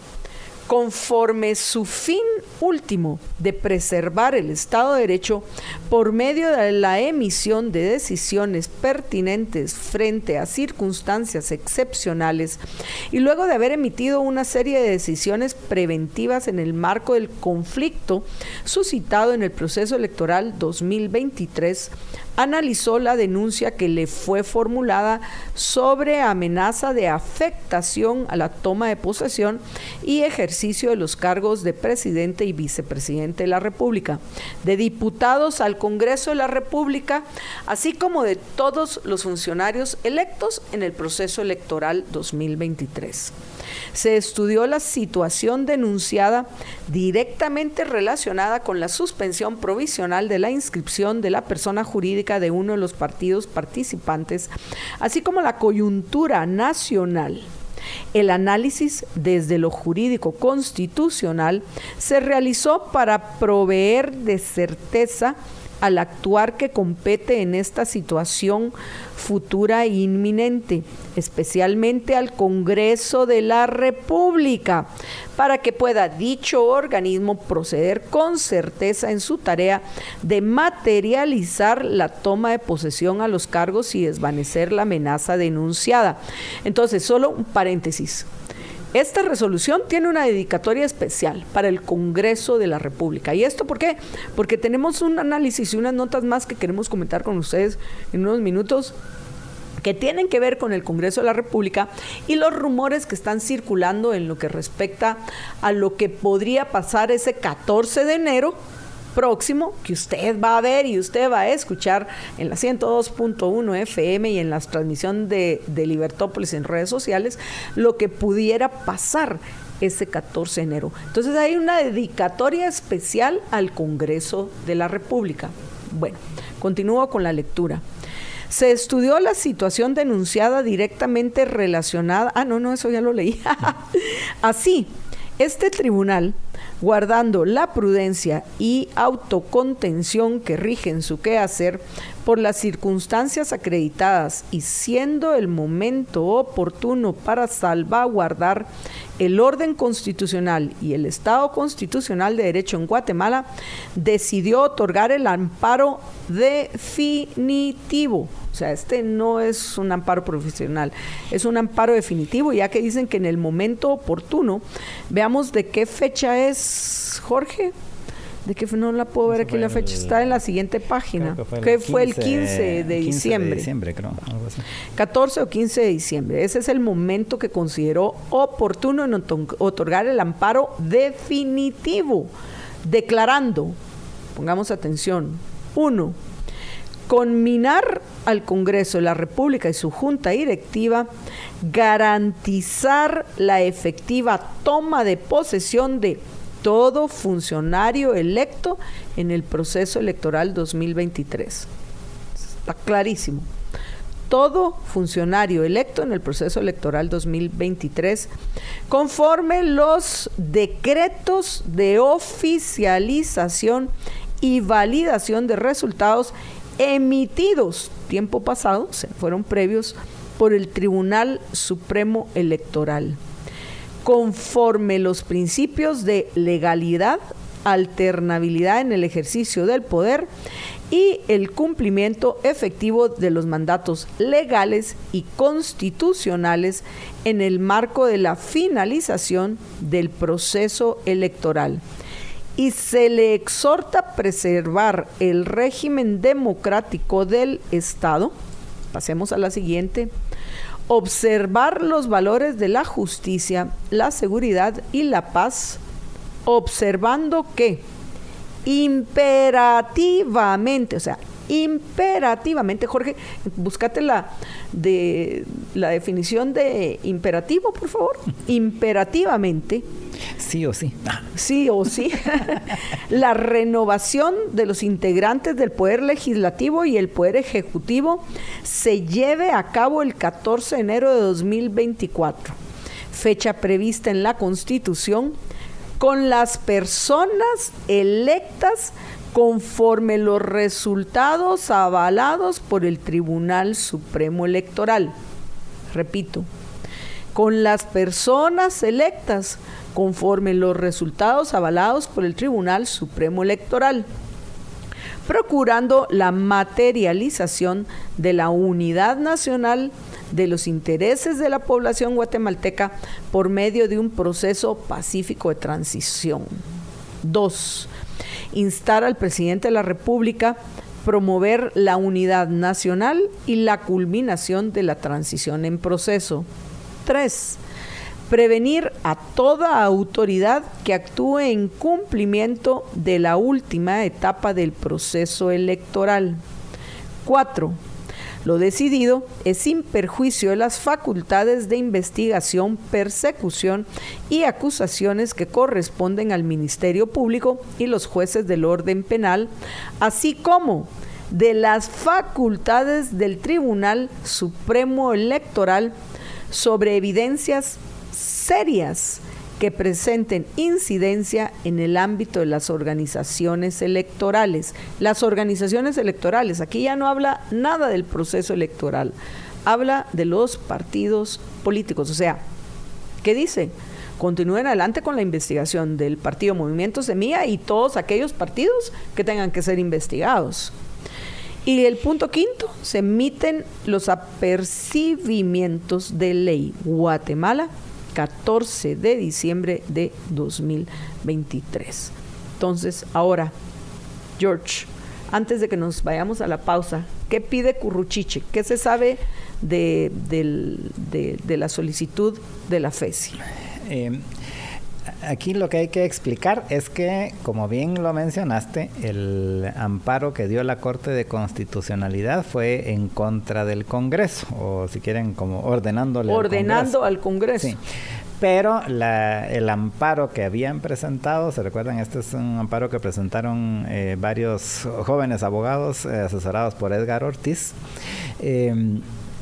conforme su fin último de preservar el Estado de Derecho por medio de la emisión de decisiones pertinentes frente a circunstancias excepcionales y luego de haber emitido una serie de decisiones preventivas en el marco del conflicto suscitado en el proceso electoral dos mil veintitrés, analizó la denuncia que le fue formulada sobre amenaza de afectación a la toma de posesión y ejercicio de los cargos de presidente y vicepresidente de la República, de diputados al Congreso de la República, así como de todos los funcionarios electos en el proceso electoral dos mil veintitrés. Se estudió la situación denunciada directamente relacionada con la suspensión provisional de la inscripción de la persona jurídica de uno de los partidos participantes, así como la coyuntura nacional. El análisis desde lo jurídico constitucional se realizó para proveer de certeza al actuar que compete en esta situación futura e inminente, especialmente al Congreso de la República, para que pueda dicho organismo proceder con certeza en su tarea de materializar la toma de posesión a los cargos y desvanecer la amenaza denunciada. Entonces, solo un paréntesis. Esta resolución tiene una dedicatoria especial para el Congreso de la República. ¿Y esto por qué? Porque tenemos un análisis y unas notas más que queremos comentar con ustedes en unos minutos que tienen que ver con el Congreso de la República y los rumores que están circulando en lo que respecta a lo que podría pasar ese catorce de enero próximo, que usted va a ver y usted va a escuchar en la ciento dos punto uno F M y en la transmisión de, de Libertópolis en redes sociales, lo que pudiera pasar ese catorce de enero. Entonces hay una dedicatoria especial al Congreso de la República. Bueno, continúo con la lectura. Se estudió la situación denunciada directamente relacionada... Ah, no, no, eso ya lo leí. Así, este tribunal, guardando la prudencia y autocontención que rigen su quehacer por las circunstancias acreditadas y siendo el momento oportuno para salvaguardar el orden constitucional y el Estado constitucional de derecho en Guatemala, decidió otorgar el amparo definitivo. O sea, este no es un amparo profesional, es un amparo definitivo, ya que dicen que en el momento oportuno, veamos de qué fecha es, Jorge. ¿De qué no la puedo ver aquí? La fecha está en la siguiente página. Que fue el, que fue el quince de diciembre. de diciembre, creo, algo así. catorce o quince de diciembre. Ese es el momento que consideró oportuno en otorgar el amparo definitivo, declarando, pongamos atención, uno, conminar al Congreso de la República y su Junta Directiva garantizar la efectiva toma de posesión de todo funcionario electo en el proceso electoral dos mil veintitrés. Está clarísimo. Todo funcionario electo en el proceso electoral dos mil veintitrés, conforme los decretos de oficialización y validación de resultados emitidos tiempo pasado, o sea, fueron previos por el Tribunal Supremo Electoral, conforme los principios de legalidad, alternabilidad en el ejercicio del poder y el cumplimiento efectivo de los mandatos legales y constitucionales en el marco de la finalización del proceso electoral. Y se le exhorta a preservar el régimen democrático del Estado. Pasemos a la siguiente. Observar los valores de la justicia, la seguridad y la paz, observando que imperativamente, o sea, imperativamente, Jorge, búscate la, de, la definición de imperativo, por favor. Imperativamente. Sí o sí. Sí o sí. La renovación de los integrantes del Poder Legislativo y el Poder Ejecutivo se lleve a cabo el catorce de enero de dos mil veinticuatro, fecha prevista en la Constitución, con las personas electas conforme los resultados avalados por el Tribunal Supremo Electoral. Repito, con las personas electas conforme los resultados avalados por el Tribunal Supremo Electoral, procurando la materialización de la unidad nacional de los intereses de la población guatemalteca por medio de un proceso pacífico de transición. Dos, instar al presidente de la República promover la unidad nacional y la culminación de la transición en proceso. Tres, prevenir a toda autoridad que actúe en cumplimiento de la última etapa del proceso electoral. Cuatro, lo decidido es sin perjuicio de las facultades de investigación, persecución y acusaciones que corresponden al Ministerio Público y los jueces del orden penal, así como de las facultades del Tribunal Supremo Electoral sobre evidencias serias que presenten incidencia en el ámbito de las organizaciones electorales. Las organizaciones electorales, aquí ya no habla nada del proceso electoral, habla de los partidos políticos. O sea, ¿qué dice? Continúen adelante con la investigación del Partido Movimiento Semilla y todos aquellos partidos que tengan que ser investigados. Y el punto quinto, se emiten los apercibimientos de ley. Guatemala, catorce de diciembre de dos mil veintitrés. Entonces, ahora, George, antes de que nos vayamos a la pausa, ¿qué pide Curruchiche? ¿Qué se sabe de, de, de, de la solicitud de la FESI? Eh, aquí lo que hay que explicar es que, como bien lo mencionaste, el amparo que dio la Corte de Constitucionalidad fue en contra del Congreso, o si quieren, como ordenándole Ordenando al Congreso. al Congreso. Sí. Pero la, el amparo que habían presentado, ¿se recuerdan? Este es un amparo que presentaron eh, varios jóvenes abogados eh, asesorados por Edgar Ortiz. Eh,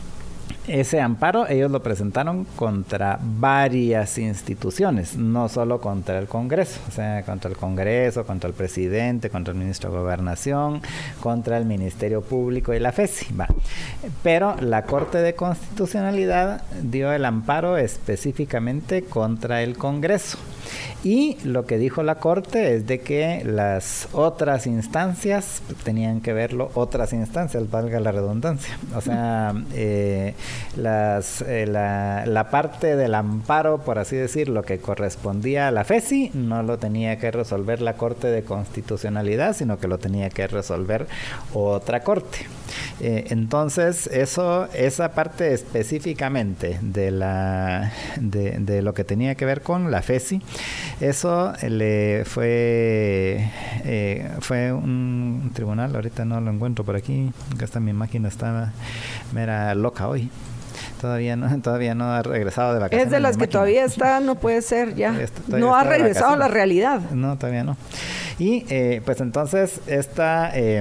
Ese amparo ellos lo presentaron contra varias instituciones, no solo contra el Congreso, o sea, contra el Congreso, contra el presidente, contra el ministro de Gobernación, contra el Ministerio Público y la FESI. Va. Pero la Corte de Constitucionalidad dio el amparo específicamente contra el Congreso. Y lo que dijo la Corte es de que las otras instancias tenían que verlo, otras instancias, valga la redundancia. O sea, eh, las, eh, la, la parte del amparo, por así decirlo, que correspondía a la FESI, no lo tenía que resolver la Corte de Constitucionalidad, sino que lo tenía que resolver otra corte. Eh, entonces, eso, esa parte específicamente de, la, de, de lo que tenía que ver con la FESI, eso le fue eh, fue un tribunal, ahorita no lo encuentro por aquí, acá está mi máquina, está mera loca hoy. Todavía no, todavía no ha regresado de vacaciones. Es de las que todavía está, no puede ser ya. No ha regresado a la realidad. No, todavía no. Y eh, pues entonces esta eh,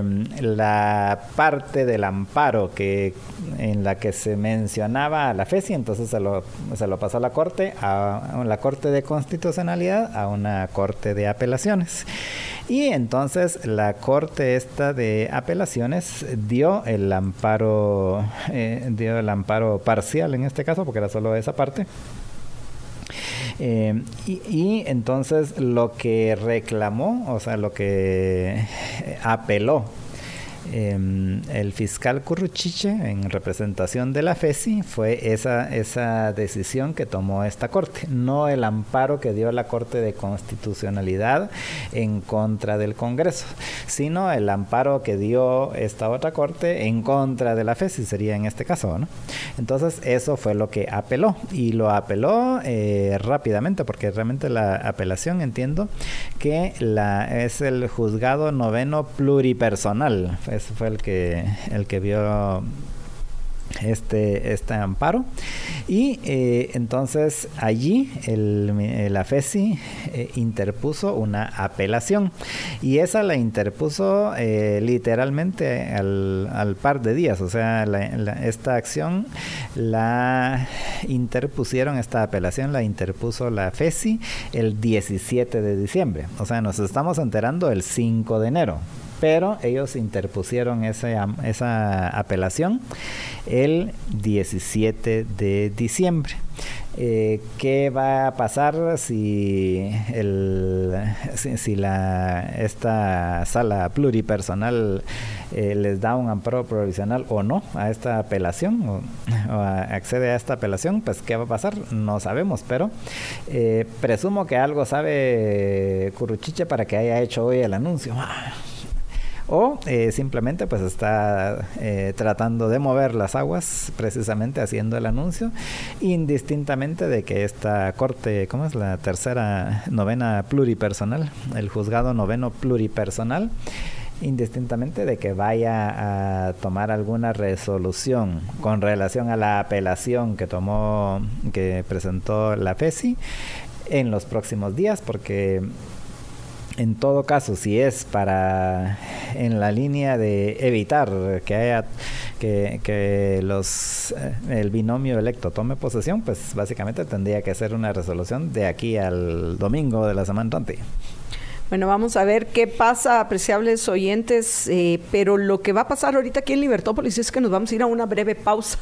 la parte del amparo que en la que se mencionaba a la FESI, entonces se lo, se lo pasó a la Corte, a, a la Corte de Constitucionalidad, a una Corte de Apelaciones. Y entonces la Corte esta de Apelaciones dio el amparo, eh, dio el amparo parcial en este caso, porque era solo esa parte. Eh, y, y entonces lo que reclamó, o sea, lo que apeló Eh, el fiscal Curruchiche, en representación de la FESI, fue esa, esa decisión que tomó esta corte, no el amparo que dio la Corte de Constitucionalidad en contra del Congreso, sino el amparo que dio esta otra corte en contra de la FESI, sería en este caso, ¿no? Entonces eso fue lo que apeló, y lo apeló eh, rápidamente, porque realmente la apelación, entiendo que la, es el juzgado noveno pluripersonal. Ese fue el que el que vio este este amparo, y eh, entonces allí el, la FESI eh, interpuso una apelación, y esa la interpuso eh, literalmente al, al par de días. O sea, la, la, esta acción la interpusieron, esta apelación la interpuso la FESI el diecisiete de diciembre. O sea, nos estamos enterando el cinco de enero. Pero ellos interpusieron ese, esa apelación el diecisiete de diciembre. Eh, ¿Qué va a pasar si, el, si, si la, esta sala pluripersonal eh, les da un amparo provisional o no a esta apelación, o, o accede a esta apelación? Pues ¿qué va a pasar? No sabemos, pero eh, presumo que algo sabe Curruchiche para que haya hecho hoy el anuncio. O eh, simplemente pues está eh, tratando de mover las aguas, precisamente haciendo el anuncio, indistintamente de que esta corte, ¿cómo es? La tercera novena pluripersonal, el juzgado noveno pluripersonal, indistintamente de que vaya a tomar alguna resolución con relación a la apelación que tomó, que presentó la FESI en los próximos días, porque en todo caso, si es para en la línea de evitar que haya que, que los el binomio electo tome posesión, pues básicamente tendría que hacer una resolución de aquí al domingo de la semana entrante. Bueno, vamos a ver qué pasa, apreciables oyentes, eh, pero lo que va a pasar ahorita aquí en Libertópolis es que nos vamos a ir a una breve pausa,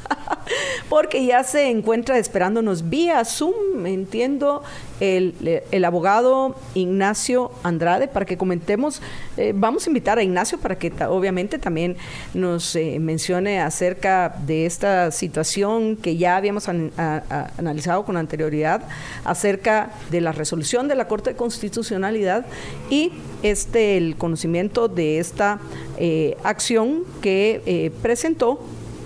porque ya se encuentra esperándonos vía Zoom, entiendo, el, el abogado Ignacio Andrade, para que comentemos. Eh, vamos a invitar a Ignacio para que ta, obviamente también nos eh, mencione acerca de esta situación que ya habíamos an, a, a, analizado con anterioridad, acerca de la resolución de la Corte de Constitucionalidad y este el conocimiento de esta eh, acción que eh, presentó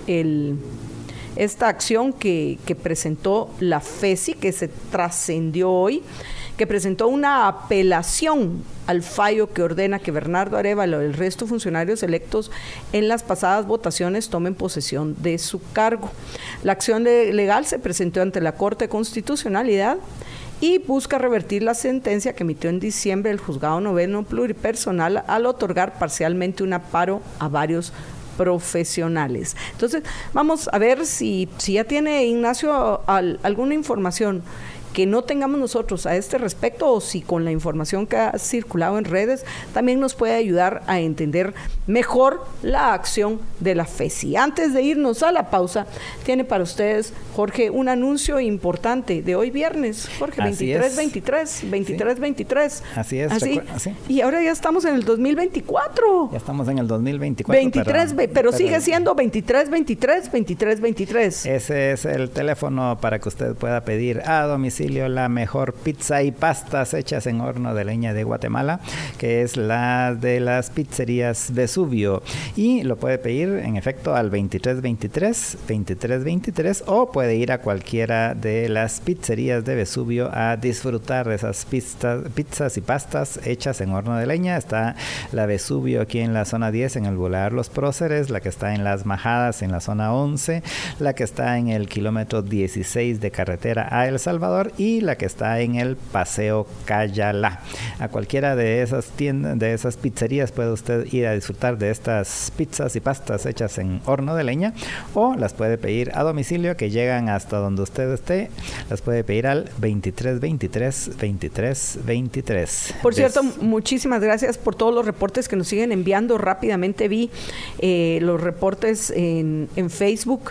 el esta acción que, que presentó la FESI, que se trascendió hoy, que presentó una apelación al fallo que ordena que Bernardo Arévalo y el resto de funcionarios electos en las pasadas votaciones tomen posesión de su cargo. La acción de, legal se presentó ante la Corte de Constitucionalidad y busca revertir la sentencia que emitió en diciembre el juzgado noveno pluripersonal al otorgar parcialmente un amparo a varios profesionales. Entonces, vamos a ver si, si ya tiene Ignacio al, alguna información que no tengamos nosotros a este respecto, o si con la información que ha circulado en redes también nos puede ayudar a entender mejor la acción de la FESI. Antes de irnos a la pausa, tiene para ustedes, Jorge, un anuncio importante de hoy viernes, Jorge, veintitrés veintitrés, veintitrés veintitrés. Así es. Así, así. Y ahora ya estamos en el dos mil veinticuatro. Ya estamos en el dos mil veinticuatro. veintitrés, pero, pero, pero sigue siendo veintitrés veintitrés, veintitrés veintitrés. Ese es el teléfono para que usted pueda pedir a domicilio la mejor pizza y pastas hechas en horno de leña de Guatemala, que es la de las pizzerías Vesubio, y lo puede pedir en efecto al veintitrés veintitrés, veintitrés veintitrés, o puede ir a cualquiera de las pizzerías de Vesubio a disfrutar de esas pizzas, pizzas y pastas hechas en horno de leña. Está la Vesubio aquí en la zona diez, en el Boulevard Los Próceres, la que está en Las Majadas en la zona once, la que está en el kilómetro dieciséis de carretera a El Salvador, y la que está en el Paseo Cayalá. A cualquiera de esas tiendas, de esas pizzerías, puede usted ir a disfrutar de estas pizzas y pastas hechas en horno de leña, o las puede pedir a domicilio, que llegan hasta donde usted esté. Las puede pedir al veintitrés veintitrés, veintitrés veintitrés. Por cierto, Des... muchísimas gracias por todos los reportes que nos siguen enviando. Rápidamente vi eh, los reportes en, en Facebook.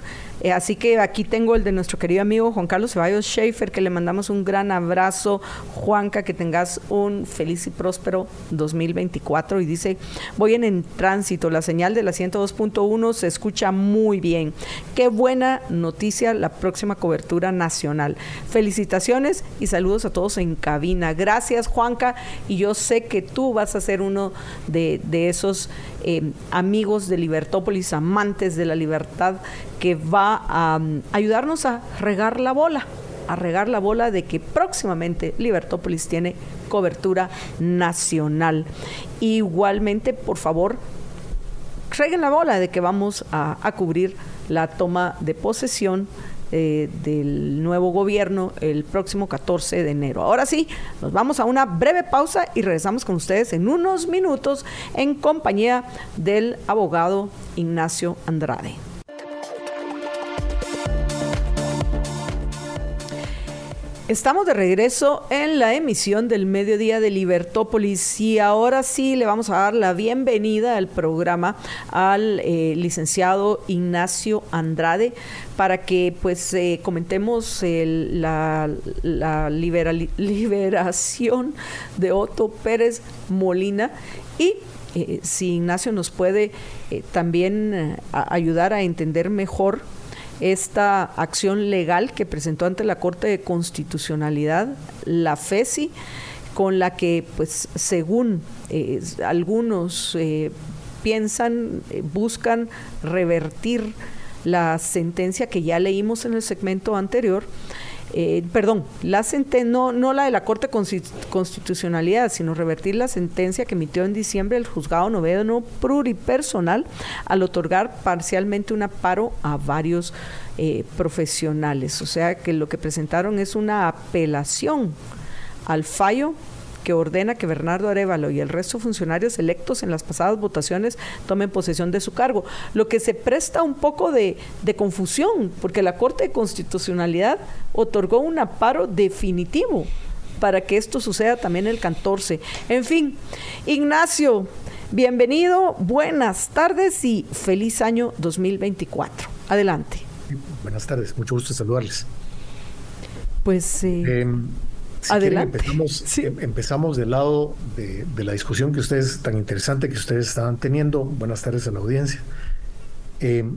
Eh, así que aquí tengo el de nuestro querido amigo Juan Carlos Ceballos Schaefer, que le mandamos un gran abrazo. Juanca, que tengas un feliz y próspero dos mil veinticuatro. Y dice, voy en, en tránsito, la señal de la ciento dos punto uno se escucha muy bien. Qué buena noticia la próxima cobertura nacional. Felicitaciones y saludos a todos en cabina. Gracias, Juanca, y yo sé que tú vas a ser uno de, de esos eh, amigos de Libertópolis, amantes de la libertad, que va a um, ayudarnos a regar la bola, a regar la bola de que próximamente Libertópolis tiene cobertura nacional. Igualmente, por favor, reguen la bola de que vamos a, a cubrir la toma de posesión eh, del nuevo gobierno el próximo catorce de enero. Ahora sí, nos vamos a una breve pausa y regresamos con ustedes en unos minutos en compañía del abogado Ignacio Andrade. Estamos de regreso en la emisión del mediodía de Libertópolis y ahora sí le vamos a dar la bienvenida al programa al eh, licenciado Ignacio Andrade para que pues eh, comentemos el, la, la liberali- liberación de Otto Pérez Molina y eh, si Ignacio nos puede eh, también eh, a ayudar a entender mejor esta acción legal que presentó ante la Corte de Constitucionalidad la FESI, con la que, pues, según eh, algunos eh, piensan, eh, buscan revertir la sentencia que ya leímos en el segmento anterior. Eh, perdón, la sentencia, no, no la de la Corte de Constitucionalidad, sino revertir la sentencia que emitió en diciembre el Juzgado Noveno Pluripersonal al otorgar parcialmente un amparo a varios eh, profesionales. O sea que lo que presentaron es una apelación al fallo que ordena que Bernardo Arévalo y el resto de funcionarios electos en las pasadas votaciones tomen posesión de su cargo, lo que se presta un poco de, de confusión, porque la Corte de Constitucionalidad otorgó un amparo definitivo para que esto suceda también el catorce. En fin, Ignacio, bienvenido, buenas tardes y feliz año dos mil veinticuatro. Adelante. Buenas tardes, mucho gusto saludarles. Pues... Eh, eh, Si Adelante. Quieren, empezamos, sí. empezamos del lado de, de la discusión que ustedes, tan interesante que ustedes estaban teniendo. Buenas tardes a la audiencia. Eh,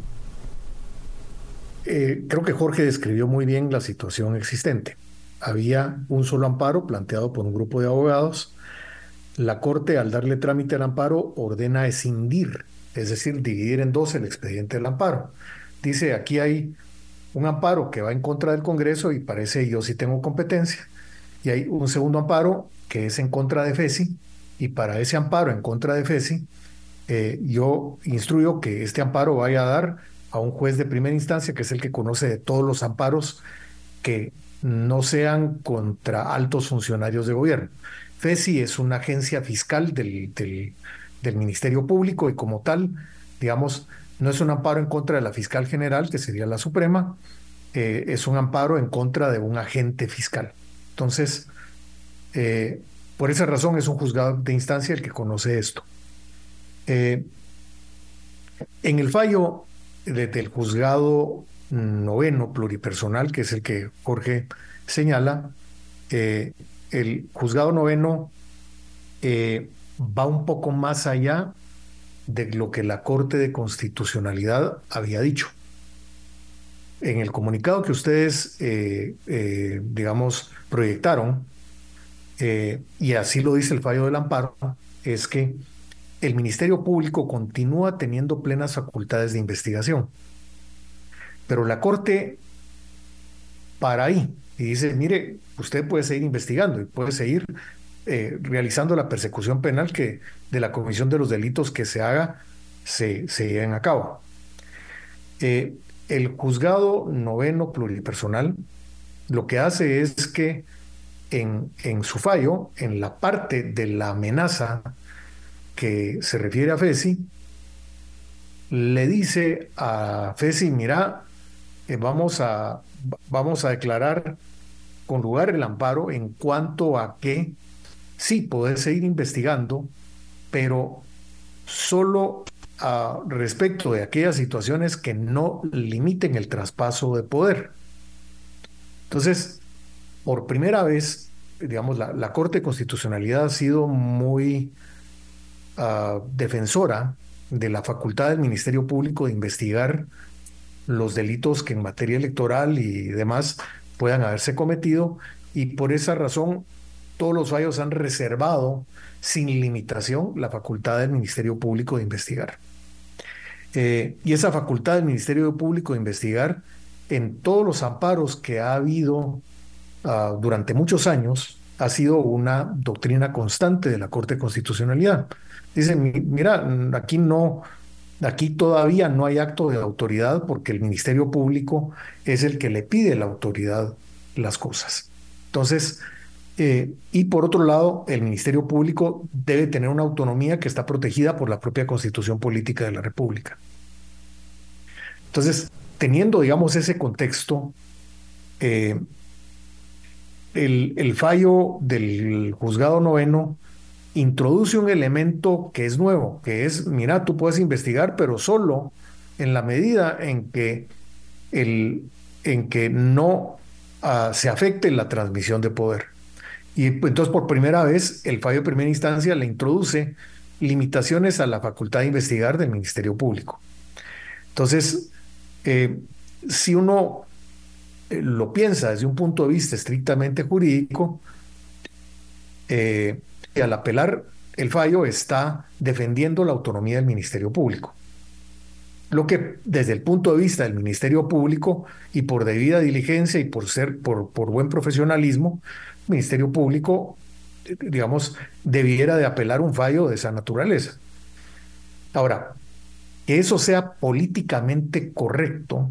eh, creo que Jorge describió muy bien la situación existente. Había un solo amparo planteado por un grupo de abogados. La Corte, al darle trámite al amparo, ordena escindir, es decir, dividir en dos el expediente del amparo. Dice, aquí hay un amparo que va en contra del Congreso y parece yo sí tengo competencia. Y hay un segundo amparo que es en contra de FESI, y para ese amparo en contra de FESI, eh, yo instruyo que este amparo vaya a dar a un juez de primera instancia, que es el que conoce de todos los amparos que no sean contra altos funcionarios de gobierno. FESI es una agencia fiscal del, del, del Ministerio Público y como tal, digamos, no es un amparo en contra de la fiscal general, que sería la Suprema, eh, es un amparo en contra de un agente fiscal. Entonces, eh, por esa razón es un juzgado de instancia el que conoce esto. Eh, en el fallo de, del juzgado noveno pluripersonal, que es el que Jorge señala, eh, el juzgado noveno eh, va un poco más allá de lo que la Corte de Constitucionalidad había dicho. En el comunicado que ustedes, eh, eh, digamos, proyectaron, eh, y así lo dice el fallo del amparo, es que el Ministerio Público continúa teniendo plenas facultades de investigación. Pero la Corte para ahí y dice, mire, usted puede seguir investigando y puede seguir eh, realizando la persecución penal que de la comisión de los delitos que se haga, se, se lleven a cabo. Eh, El juzgado noveno pluripersonal lo que hace es que en, en su fallo, en la parte de la amenaza que se refiere a FESI, le dice a FESI, mira, eh, vamos, a, vamos a declarar con lugar el amparo en cuanto a que sí, podés seguir investigando, pero solo uh, respecto de aquellas situaciones que no limiten el traspaso de poder. Entonces, por primera vez, digamos, la, la Corte de Constitucionalidad ha sido muy uh, defensora de la facultad del Ministerio Público de investigar los delitos que en materia electoral y demás puedan haberse cometido, y por esa razón todos los fallos han reservado sin limitación la facultad del Ministerio Público de investigar. Eh, y esa facultad del Ministerio Público de investigar, en todos los amparos que ha habido uh, durante muchos años, ha sido una doctrina constante de la Corte de Constitucionalidad. Dicen, mira, aquí no, aquí todavía no hay acto de autoridad porque el Ministerio Público es el que le pide a la autoridad las cosas. Entonces, eh, y por otro lado, el Ministerio Público debe tener una autonomía que está protegida por la propia Constitución Política de la República. Entonces, teniendo, digamos, ese contexto, eh, el, el fallo del juzgado noveno introduce un elemento que es nuevo, que es, mira, tú puedes investigar, pero solo en la medida en que, el, en que no uh, se afecte la transmisión de poder. Y entonces, por primera vez, el fallo de primera instancia le introduce limitaciones a la facultad de investigar del Ministerio Público. Entonces, eh, si uno eh, lo piensa desde un punto de vista estrictamente jurídico, eh, al apelar el fallo está defendiendo la autonomía del Ministerio Público. Lo que desde el punto de vista del Ministerio Público y por debida diligencia y por ser por, por buen profesionalismo, el Ministerio Público, digamos, debiera de apelar un fallo de esa naturaleza. Ahora, que eso sea políticamente correcto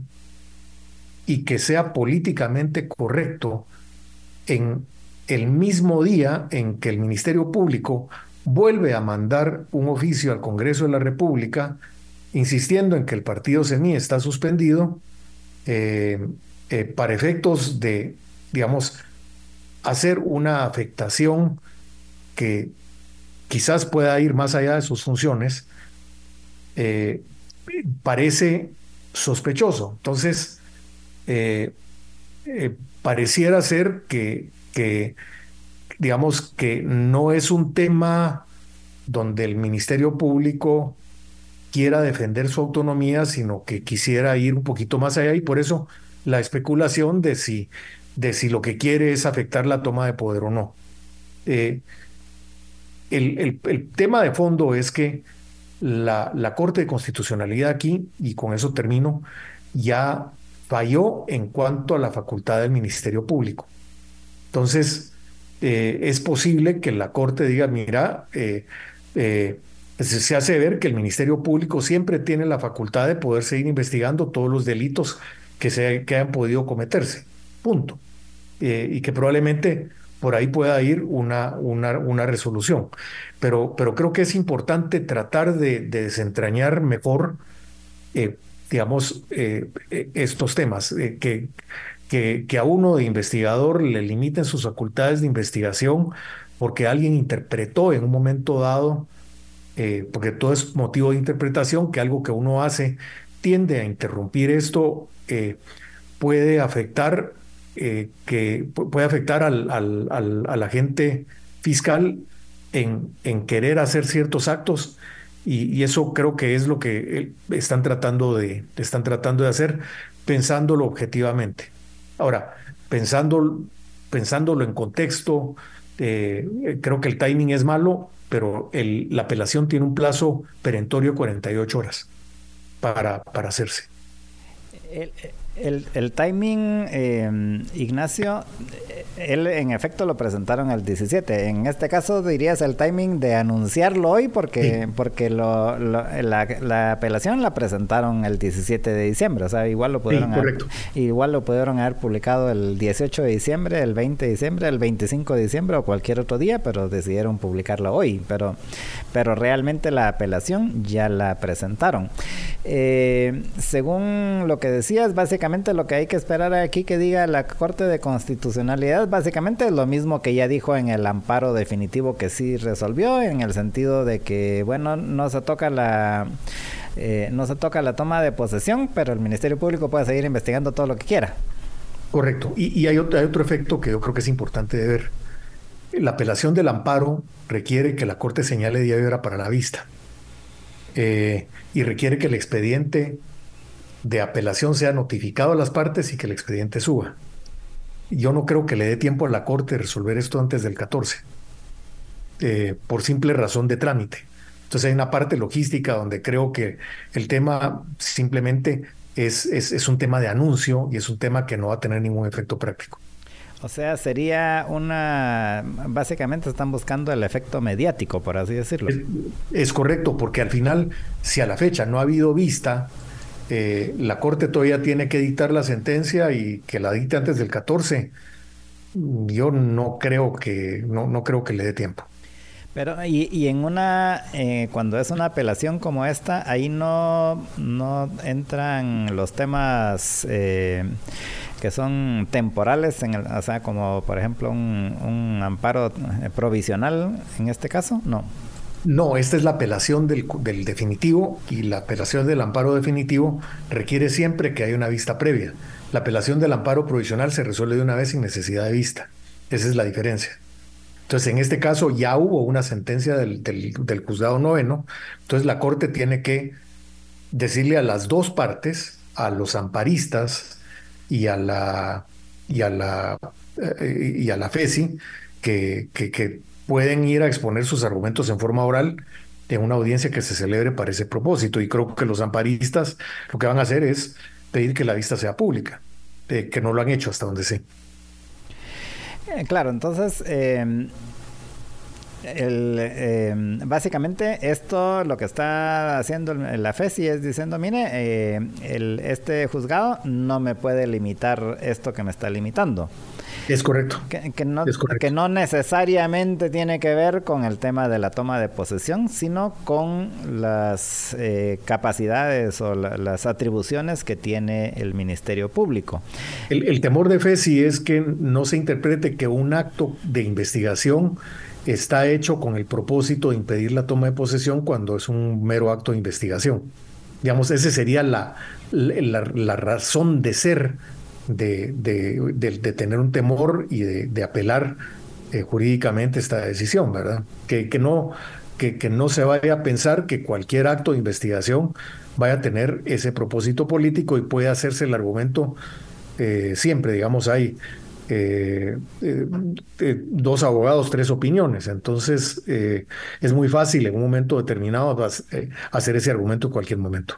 y que sea políticamente correcto en el mismo día en que el Ministerio Público vuelve a mandar un oficio al Congreso de la República insistiendo en que el partido C N I está suspendido eh, eh, para efectos de, digamos, hacer una afectación que quizás pueda ir más allá de sus funciones, eh, parece sospechoso. Entonces, eh, eh, pareciera ser que que digamos que no es un tema donde el Ministerio Público quiera defender su autonomía, sino que quisiera ir un poquito más allá, y por eso la especulación de si, de si lo que quiere es afectar la toma de poder o no. Eh, el, el, el tema de fondo es que la, la Corte de Constitucionalidad aquí, y con eso termino, ya falló en cuanto a la facultad del Ministerio Público. Entonces, eh, es posible que la Corte diga, mira, eh, eh, se, se hace ver que el Ministerio Público siempre tiene la facultad de poder seguir investigando todos los delitos que, se, que hayan podido cometerse, punto. Eh, y que probablemente por ahí pueda ir una, una, una resolución. Pero, pero creo que es importante tratar de, de desentrañar mejor, eh, digamos, eh, estos temas, eh, que... Que, que a uno de investigador le limiten sus facultades de investigación porque alguien interpretó en un momento dado, eh, porque todo es motivo de interpretación, que algo que uno hace tiende a interrumpir esto, eh, puede afectar, eh, que puede afectar al, al, al, al agente fiscal en, en querer hacer ciertos actos, y, y eso creo que es lo que están tratando de, están tratando de hacer, pensándolo objetivamente. Ahora, pensando, pensándolo en contexto, eh, creo que el timing es malo, pero el, la apelación tiene un plazo perentorio de cuarenta y ocho horas para, para hacerse. El, el, el timing, eh, Ignacio, él en efecto lo presentaron el diecisiete. En este caso dirías el timing de anunciarlo hoy porque, sí. porque lo, lo, la, la apelación la presentaron el diecisiete de diciembre. O sea, igual lo pudieron, sí, haber, igual lo pudieron haber publicado el dieciocho de diciembre, el veinte de diciembre, el veinticinco de diciembre o cualquier otro día, pero decidieron publicarlo hoy. Pero, pero realmente la apelación ya la presentaron. Eh, según lo que decías, básicamente lo que hay que esperar aquí que diga la Corte de Constitucionalidad Entonces, básicamente es lo mismo que ya dijo en el amparo definitivo que sí resolvió, en el sentido de que, bueno, no se toca la... Eh, no se toca la toma de posesión, pero el Ministerio Público puede seguir investigando todo lo que quiera. Correcto. Y, y hay, otro, hay otro efecto que yo creo que es importante de ver. La apelación del amparo requiere que la Corte señale día y hora para la vista. Eh, y requiere que el expediente de apelación sea notificado a las partes y que el expediente suba. Yo no creo que le dé tiempo a la Corte resolver esto antes del catorce, eh, por simple razón de trámite. Entonces hay una parte logística donde creo que el tema simplemente es, es, es un tema de anuncio y es un tema que no va a tener ningún efecto práctico. O sea, sería una... Básicamente están buscando el efecto mediático, por así decirlo. Es, es correcto, porque al final, si a la fecha no ha habido vista, eh, la Corte todavía tiene que dictar la sentencia y que la dicte antes del catorce. Yo no creo que, no, no creo que le dé tiempo. Pero, y, y en una, eh, cuando es una apelación como esta, ahí no, no entran los temas eh, que son temporales, en el, o sea, como por ejemplo un, un amparo provisional en este caso, ¿no? No, esta es la apelación del, del definitivo, y la apelación del amparo definitivo requiere siempre que haya una vista previa. La apelación del amparo provisional se resuelve de una vez sin necesidad de vista. Esa es la diferencia. Entonces, en este caso ya hubo una sentencia del, del, del juzgado noveno, entonces la Corte tiene que decirle a las dos partes, a los amparistas y a la, y a la, eh, y a la FESI, que, que, que pueden ir a exponer sus argumentos en forma oral en una audiencia que se celebre para ese propósito. Y creo que los amparistas lo que van a hacer es pedir que la vista sea pública, eh, que no lo han hecho hasta donde sé. Eh, claro, entonces, eh, el, eh, básicamente esto lo que está haciendo la FESI es diciendo, mire, eh, el, este juzgado no me puede limitar esto que me está limitando. Es correcto. Que, que, no, es correcto. que no necesariamente tiene que ver con el tema de la toma de posesión, sino con las eh, capacidades o la, las atribuciones que tiene el Ministerio Público. El, el temor de FESI es que no se interprete que un acto de investigación está hecho con el propósito de impedir la toma de posesión cuando es un mero acto de investigación. Digamos, esa sería la, la, la razón de ser De, de, de, de tener un temor y de, de apelar eh, jurídicamente esta decisión, ¿verdad? Que, que, no, que, que no se vaya a pensar que cualquier acto de investigación vaya a tener ese propósito político y puede hacerse el argumento eh, siempre, digamos, hay eh, eh, eh, dos abogados, tres opiniones, entonces eh, es muy fácil en un momento determinado eh, hacer ese argumento en cualquier momento.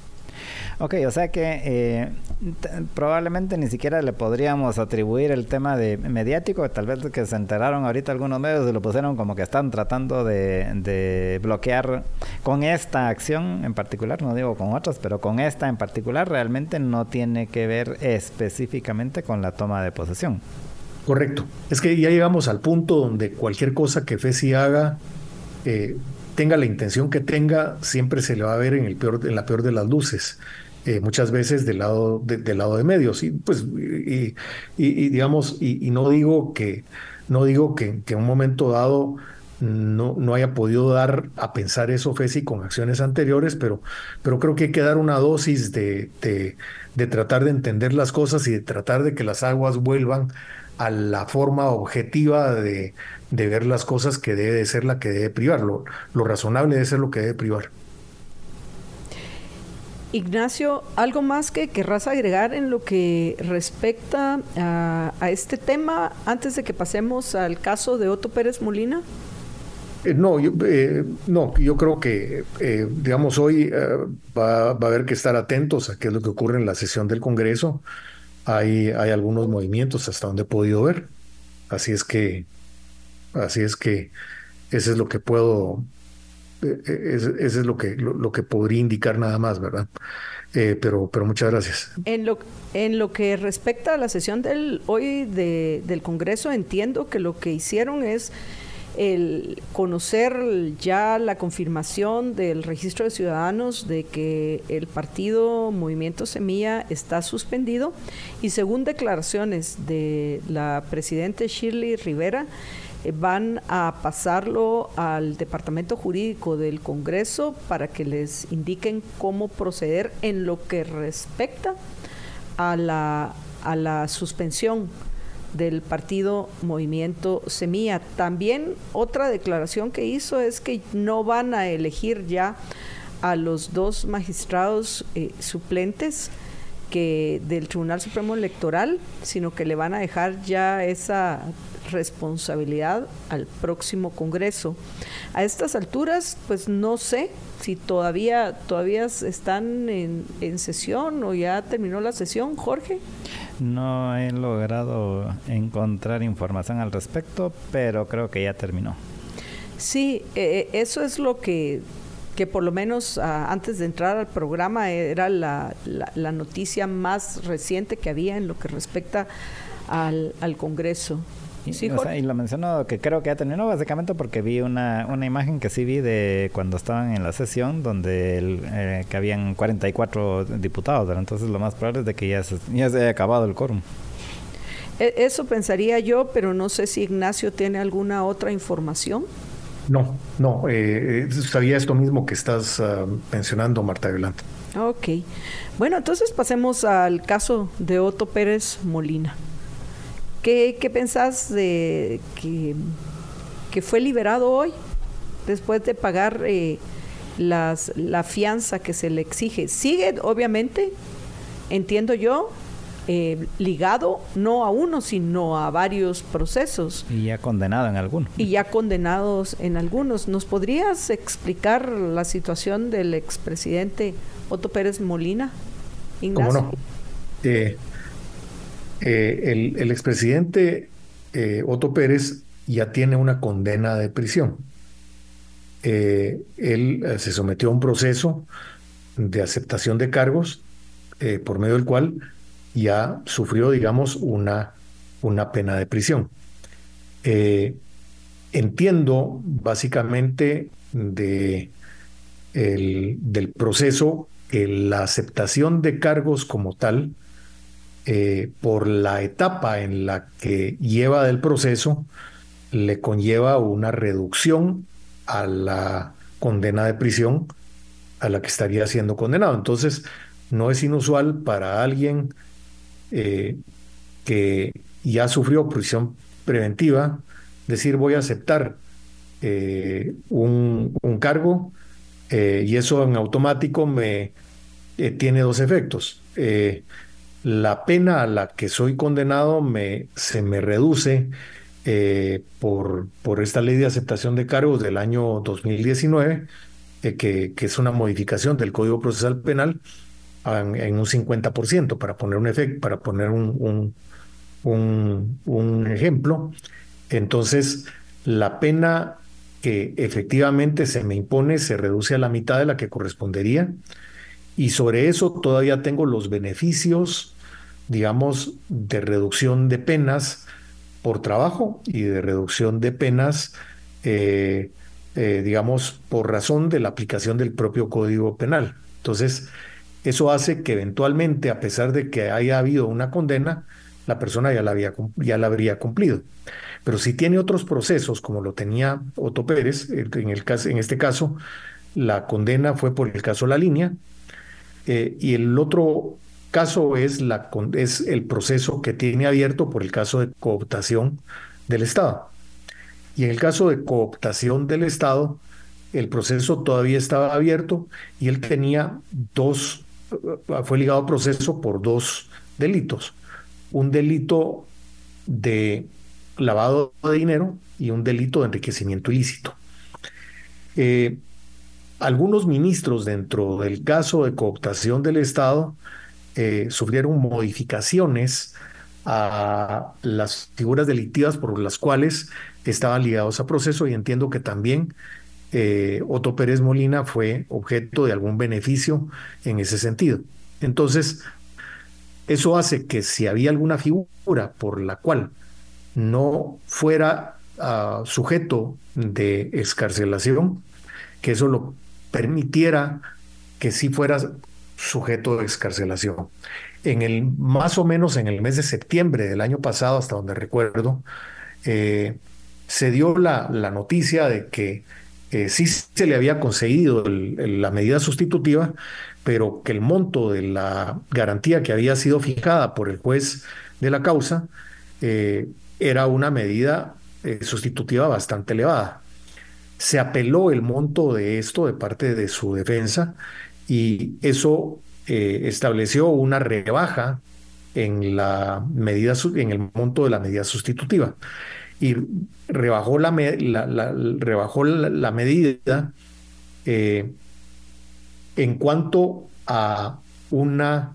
Ok, o sea que eh, t- probablemente ni siquiera le podríamos atribuir el tema de mediático, tal vez que se enteraron ahorita algunos medios y lo pusieron como que están tratando de, de bloquear con esta acción en particular, no digo con otras, pero con esta en particular realmente no tiene que ver específicamente con la toma de posesión. Correcto. Es que ya llegamos al punto donde cualquier cosa que FESI haga, eh, tenga la intención que tenga, siempre se le va a ver en, el peor, en la peor de las luces. Eh, muchas veces del lado de, del lado de medios y pues y, y, y digamos y, y no digo que no digo que, que en un momento dado no, no haya podido dar a pensar eso FESI con acciones anteriores, pero, pero creo que hay que dar una dosis de, de, de tratar de entender las cosas y de tratar de que las aguas vuelvan a la forma objetiva de, de ver las cosas, que debe de ser la que debe privar, lo, lo razonable debe ser lo que debe privar. Ignacio, ¿algo más que querrás agregar en lo que respecta a, a este tema antes de que pasemos al caso de Otto Pérez Molina? Eh, no, yo, eh, no, yo creo que, eh, digamos, hoy eh, va, va a haber que estar atentos a qué es lo que ocurre en la sesión del Congreso. Hay, hay algunos movimientos hasta donde he podido ver. Así es que, así es que, eso es lo que puedo... Eso es lo que lo, lo que podría indicar nada más, ¿verdad? Eh, pero, pero muchas gracias. En lo, en lo que respecta a la sesión del hoy de, del Congreso, entiendo que lo que hicieron es el conocer ya la confirmación del registro de ciudadanos de que el partido Movimiento Semilla está suspendido, y según declaraciones de la presidenta Shirley Rivera, eh, van a pasarlo al Departamento Jurídico del Congreso para que les indiquen cómo proceder en lo que respecta a la, a la suspensión del partido Movimiento Semilla. También otra declaración que hizo es que no van a elegir ya a los dos magistrados eh, suplentes que del Tribunal Supremo Electoral, sino que le van a dejar ya esa responsabilidad al próximo Congreso. A estas alturas, pues no sé si todavía todavía están en, en sesión o ya terminó la sesión, Jorge. No he logrado encontrar información al respecto, pero creo que ya terminó. Sí, eh, eso es lo que, que por lo menos uh, antes de entrar al programa era la, la, la noticia más reciente que había en lo que respecta al, al Congreso. Y, sí, o sea, y lo menciono que creo que ya terminó básicamente porque vi una, una imagen que sí vi de cuando estaban en la sesión donde el, eh, que habían cuarenta y cuatro diputados, ¿verdad? Entonces lo más probable es de que ya se, ya se haya acabado el quórum. Eso pensaría yo, pero no sé si Ignacio tiene alguna otra información. No, no, eh, sabía esto mismo que estás uh, mencionando, Marta Violante. Ok, bueno, entonces pasemos al caso de Otto Pérez Molina. ¿Qué, qué pensás de que, que fue liberado hoy después de pagar eh, las, la fianza que se le exige? Sigue, obviamente, entiendo yo, eh, ligado no a uno, sino a varios procesos. Y ya condenado en algunos. Y ya condenados en algunos. ¿Nos podrías explicar la situación del expresidente Otto Pérez Molina, Ignacio? ¿Cómo no? Eh... Eh, el, el expresidente eh, Otto Pérez ya tiene una condena de prisión. Eh, él eh, se sometió a un proceso de aceptación de cargos eh, por medio del cual ya sufrió, digamos, una, una pena de prisión. Eh, entiendo básicamente de, el, del proceso que la aceptación de cargos como tal, Eh, por la etapa en la que lleva del proceso, le conlleva una reducción a la condena de prisión a la que estaría siendo condenado. Entonces, no es inusual para alguien eh, que ya sufrió prisión preventiva decir voy a aceptar eh, un, un cargo eh, y eso en automático me eh, tiene dos efectos. Eh, La pena a la que soy condenado me, se me reduce eh, por, por esta ley de aceptación de cargos del año dos mil diecinueve, eh, que, que es una modificación del Código Procesal Penal en, en un cincuenta por ciento, para poner un efecto, para poner un, un, un, un ejemplo. Entonces, la pena que efectivamente se me impone se reduce a la mitad de la que correspondería. Y sobre eso todavía tengo los beneficios, digamos, de reducción de penas por trabajo y de reducción de penas, eh, eh, digamos, por razón de la aplicación del propio Código Penal. Entonces, eso hace que eventualmente, a pesar de que haya habido una condena, la persona ya la, había, ya la habría cumplido. Pero si tiene otros procesos, como lo tenía Otto Pérez, en, el caso, en este caso, la condena fue por el caso La Línea, Eh, y el otro caso es, la, es el proceso que tiene abierto por el caso de cooptación del Estado. Y en el caso de cooptación del Estado, el proceso todavía estaba abierto y él tenía dos, fue ligado a proceso por dos delitos. Un delito de lavado de dinero y un delito de enriquecimiento ilícito. Eh, Algunos ministros dentro del caso de cooptación del Estado eh, sufrieron modificaciones a las figuras delictivas por las cuales estaban ligados a proceso, y entiendo que también eh, Otto Pérez Molina fue objeto de algún beneficio en ese sentido. Entonces, eso hace que si había alguna figura por la cual no fuera uh, sujeto de excarcelación, que eso lo permitiera que sí fuera sujeto de excarcelación. En el, más o menos en el mes de septiembre del año pasado, hasta donde recuerdo, eh, se dio la, la noticia de que eh, sí se le había conseguido el, el, la medida sustitutiva, pero que el monto de la garantía que había sido fijada por el juez de la causa eh, era una medida eh, sustitutiva bastante elevada. Se apeló el monto de esto de parte de su defensa y eso eh, estableció una rebaja en la medida, en el monto de la medida sustitutiva y rebajó la, la, la, rebajó la, la medida eh, en cuanto a una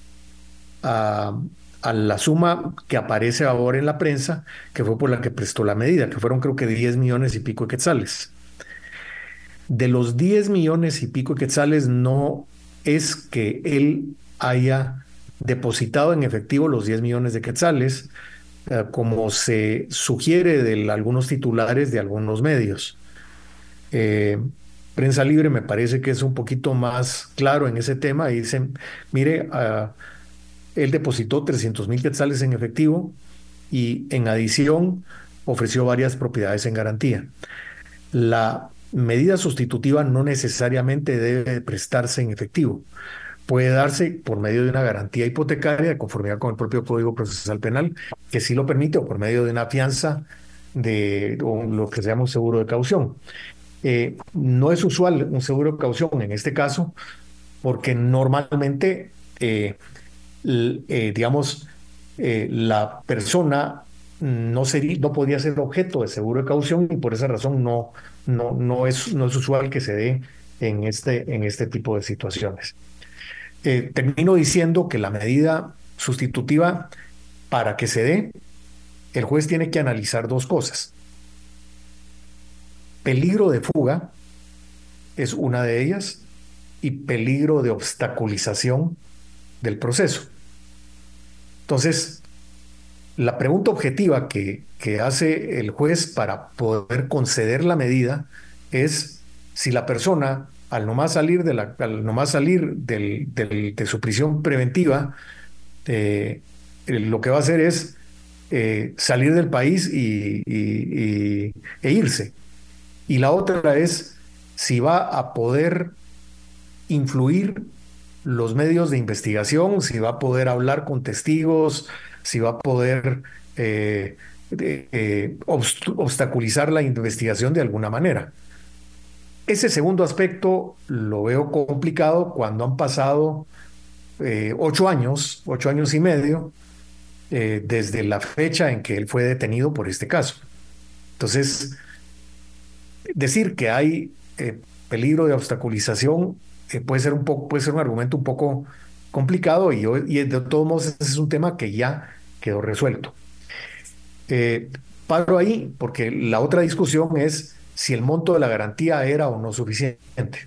a, a la suma que aparece ahora en la prensa, que fue por la que prestó la medida, que fueron creo que diez millones y pico de quetzales. De los diez millones y pico de quetzales no es que él haya depositado en efectivo los diez millones de quetzales, eh, como se sugiere de algunos titulares de algunos medios. Eh, Prensa Libre me parece que es un poquito más claro en ese tema y dicen, mire, uh, él depositó trescientos mil quetzales en efectivo y en adición ofreció varias propiedades en garantía. La medida sustitutiva no necesariamente debe prestarse en efectivo. Puede darse por medio de una garantía hipotecaria de conformidad con el propio Código Procesal Penal, que sí lo permite, o por medio de una fianza de o lo que se llama un seguro de caución. Eh, no es usual un seguro de caución en este caso, porque normalmente, eh, eh, digamos, eh, la persona no, sería, no podía ser objeto de seguro de caución y por esa razón no, no, no, es, no es usual que se dé en este, en este tipo de situaciones. Eh, termino diciendo que la medida sustitutiva, para que se dé, el juez tiene que analizar dos cosas. Peligro de fuga es una de ellas y peligro de obstaculización del proceso. Entonces, la pregunta objetiva que, que hace el juez para poder conceder la medida es si la persona, al nomás salir de, la, al nomás salir del, del, de su prisión preventiva, eh, lo que va a hacer es eh, salir del país y, y, y, e irse. Y la otra es si va a poder influir los medios de investigación, si va a poder hablar con testigos, si va a poder eh, eh, obstaculizar la investigación de alguna manera. Ese segundo aspecto lo veo complicado cuando han pasado eh, ocho años, ocho años y medio, eh, desde la fecha en que él fue detenido por este caso. Entonces, decir que hay eh, peligro de obstaculización eh, puede ser un poco, puede ser un argumento un poco complicado y, y de todos modos ese es un tema que ya quedó resuelto. Eh, paro ahí porque la otra discusión es si el monto de la garantía era o no suficiente.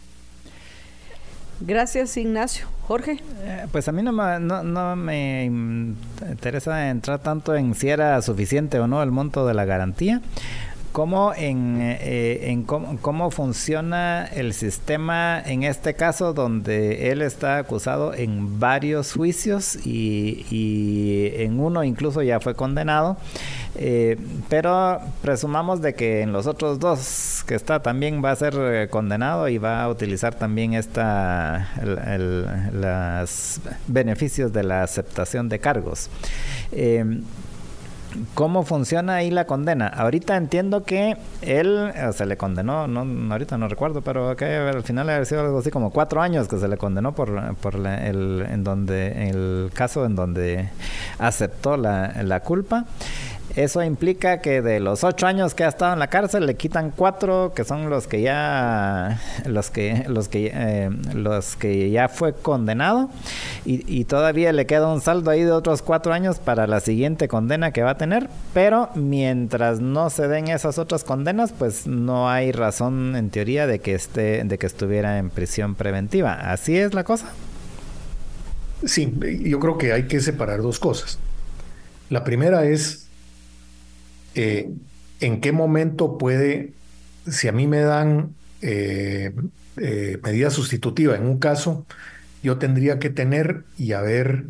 Gracias, Ignacio. Jorge. Eh, pues a mí no me, no, no me interesa entrar tanto en si era suficiente o no el monto de la garantía, como en, eh, en cómo, cómo funciona el sistema en este caso donde él está acusado en varios juicios y, y en uno incluso ya fue condenado, eh, pero presumamos de que en los otros dos que está también va a ser eh, condenado y va a utilizar también esta el, el, los beneficios de la aceptación de cargos. Eh, ¿Cómo funciona ahí la condena? Ahorita entiendo que él eh, se le condenó, no, no ahorita no recuerdo, pero que al final ha sido algo así como cuatro años que se le condenó por, por la, el, en donde el caso en donde aceptó la, la culpa. Eso implica que de los ocho años que ha estado en la cárcel le quitan cuatro, que son los que ya los que los que eh, los que ya fue condenado y, y todavía le queda un saldo ahí de otros cuatro años para la siguiente condena que va a tener, pero mientras no se den esas otras condenas, pues no hay razón en teoría de que esté de que estuviera en prisión preventiva. ¿Así es la cosa? Sí, yo creo que hay que separar dos cosas. La primera es Eh, ¿en qué momento puede, si a mí me dan eh, eh, medida sustitutiva en un caso, yo tendría que tener y haber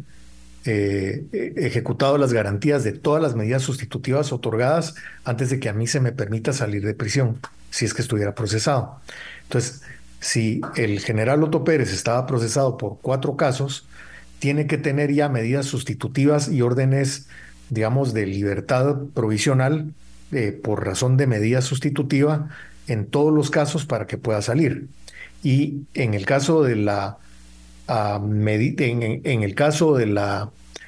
eh, ejecutado las garantías de todas las medidas sustitutivas otorgadas antes de que a mí se me permita salir de prisión, si es que estuviera procesado? Entonces, si el general Otto Pérez estaba procesado por cuatro casos, tiene que tener ya medidas sustitutivas y órdenes, digamos, de libertad provisional eh, por razón de medida sustitutiva en todos los casos para que pueda salir. Y en el caso de la uh, en, en el caso de la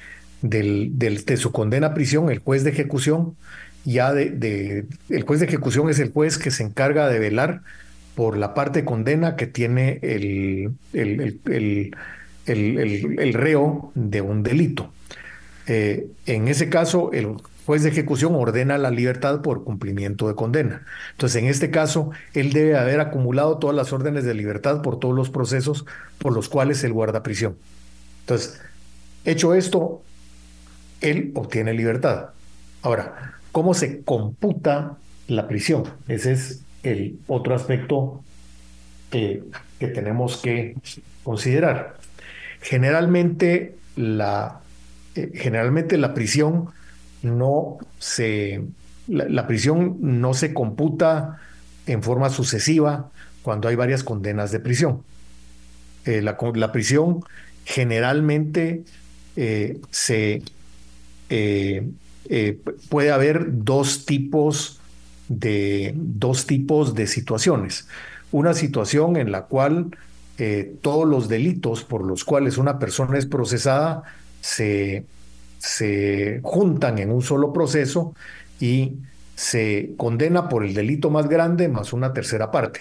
del, del, de su condena a prisión, el juez de ejecución ya de, de el juez de ejecución es el juez que se encarga de velar por la parte de condena que tiene el, el, el, el El, el, el reo de un delito. Eh, en ese caso, el juez de ejecución ordena la libertad por cumplimiento de condena. Entonces, en este caso, él debe haber acumulado todas las órdenes de libertad por todos los procesos por los cuales él guarda prisión. Entonces, hecho esto, él obtiene libertad. Ahora, ¿cómo se computa la prisión? Ese es el otro aspecto que, que tenemos que considerar. Generalmente la, eh, generalmente la prisión no se la, la prisión no se computa en forma sucesiva cuando hay varias condenas de prisión. Eh, la, la prisión generalmente eh, se eh, eh, puede haber dos tipos de dos tipos de situaciones. Una situación en la cual Eh, todos los delitos por los cuales una persona es procesada se, se juntan en un solo proceso y se condena por el delito más grande más una tercera parte.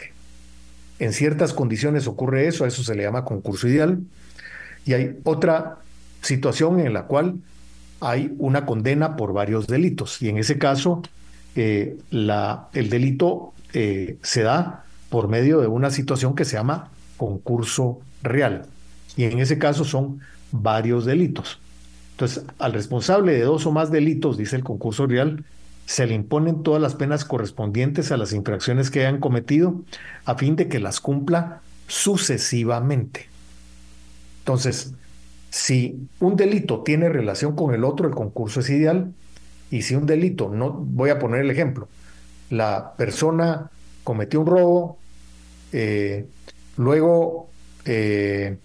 En ciertas condiciones ocurre eso, a eso se le llama concurso ideal, y hay otra situación en la cual hay una condena por varios delitos, y en ese caso eh, la, el delito eh, se da por medio de una situación que se llama concurso real, y en ese caso son varios delitos. Entonces, al responsable de dos o más delitos, dice el concurso real, se le imponen todas las penas correspondientes a las infracciones que hayan cometido a fin de que las cumpla sucesivamente. Entonces, si un delito tiene relación con el otro, el concurso es ideal, y si un delito, no, voy a poner el ejemplo, la persona cometió un robo, eh, luego eh,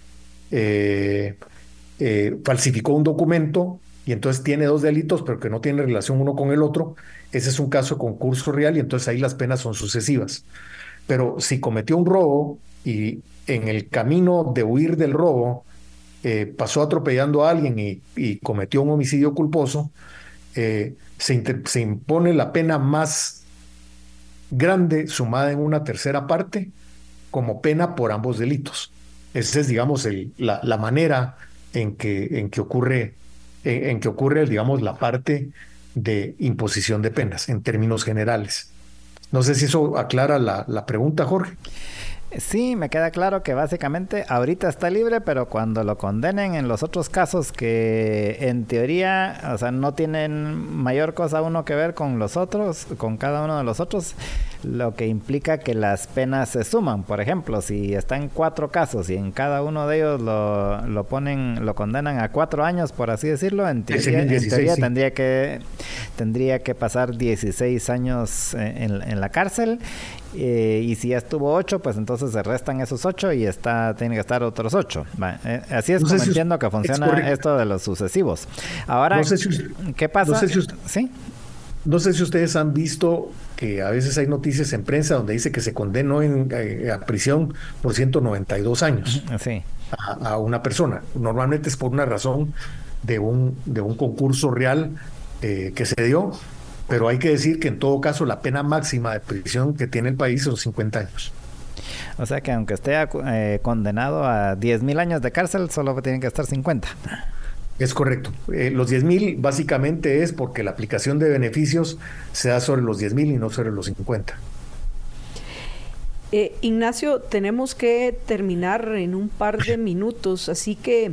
eh, eh, falsificó un documento y entonces tiene dos delitos pero que no tienen relación uno con el otro, ese es un caso de concurso real y entonces ahí las penas son sucesivas. Pero si cometió un robo y en el camino de huir del robo eh, pasó atropellando a alguien y, y cometió un homicidio culposo, eh, se, inter, se impone la pena más grande sumada en una tercera parte como pena por ambos delitos. Esa es, digamos, el, la, la manera en que, en que ocurre, en, en que ocurre, digamos, la parte de imposición de penas en términos generales. No sé si eso aclara la, la pregunta, Jorge. Sí, me queda claro que básicamente ahorita está libre, pero cuando lo condenen en los otros casos que en teoría, o sea, no tienen mayor cosa uno que ver con los otros, con cada uno de los otros, lo que implica que las penas se suman. Por ejemplo, si están cuatro casos y en cada uno de ellos lo, lo ponen, lo condenan a cuatro años, por así decirlo, en teoría, dieciséis, en teoría sí. tendría que tendría que pasar dieciséis años en, en la cárcel. Eh, y si ya estuvo ocho, pues entonces se restan esos ocho y está tiene que estar otros ocho. Va, eh, así es no como entiendo si que funciona esto de los sucesivos. Ahora, no sé si usted, ¿qué pasa? No sé, si usted, ¿Sí? no sé si ustedes han visto que a veces hay noticias en prensa donde dice que se condenó en, eh, a prisión por ciento noventa y dos años sí. a, a una persona. Normalmente es por una razón de un, de un concurso real eh, que se dio. Pero hay que decir que en todo caso la pena máxima de prisión que tiene el país son cincuenta años. O sea que aunque esté eh, condenado a diez mil años de cárcel, solo tienen que estar cincuenta. Es correcto. Eh, los diez mil básicamente es porque la aplicación de beneficios se da sobre los diez mil y no sobre los cincuenta. Eh, Ignacio, tenemos que terminar en un par de minutos, así que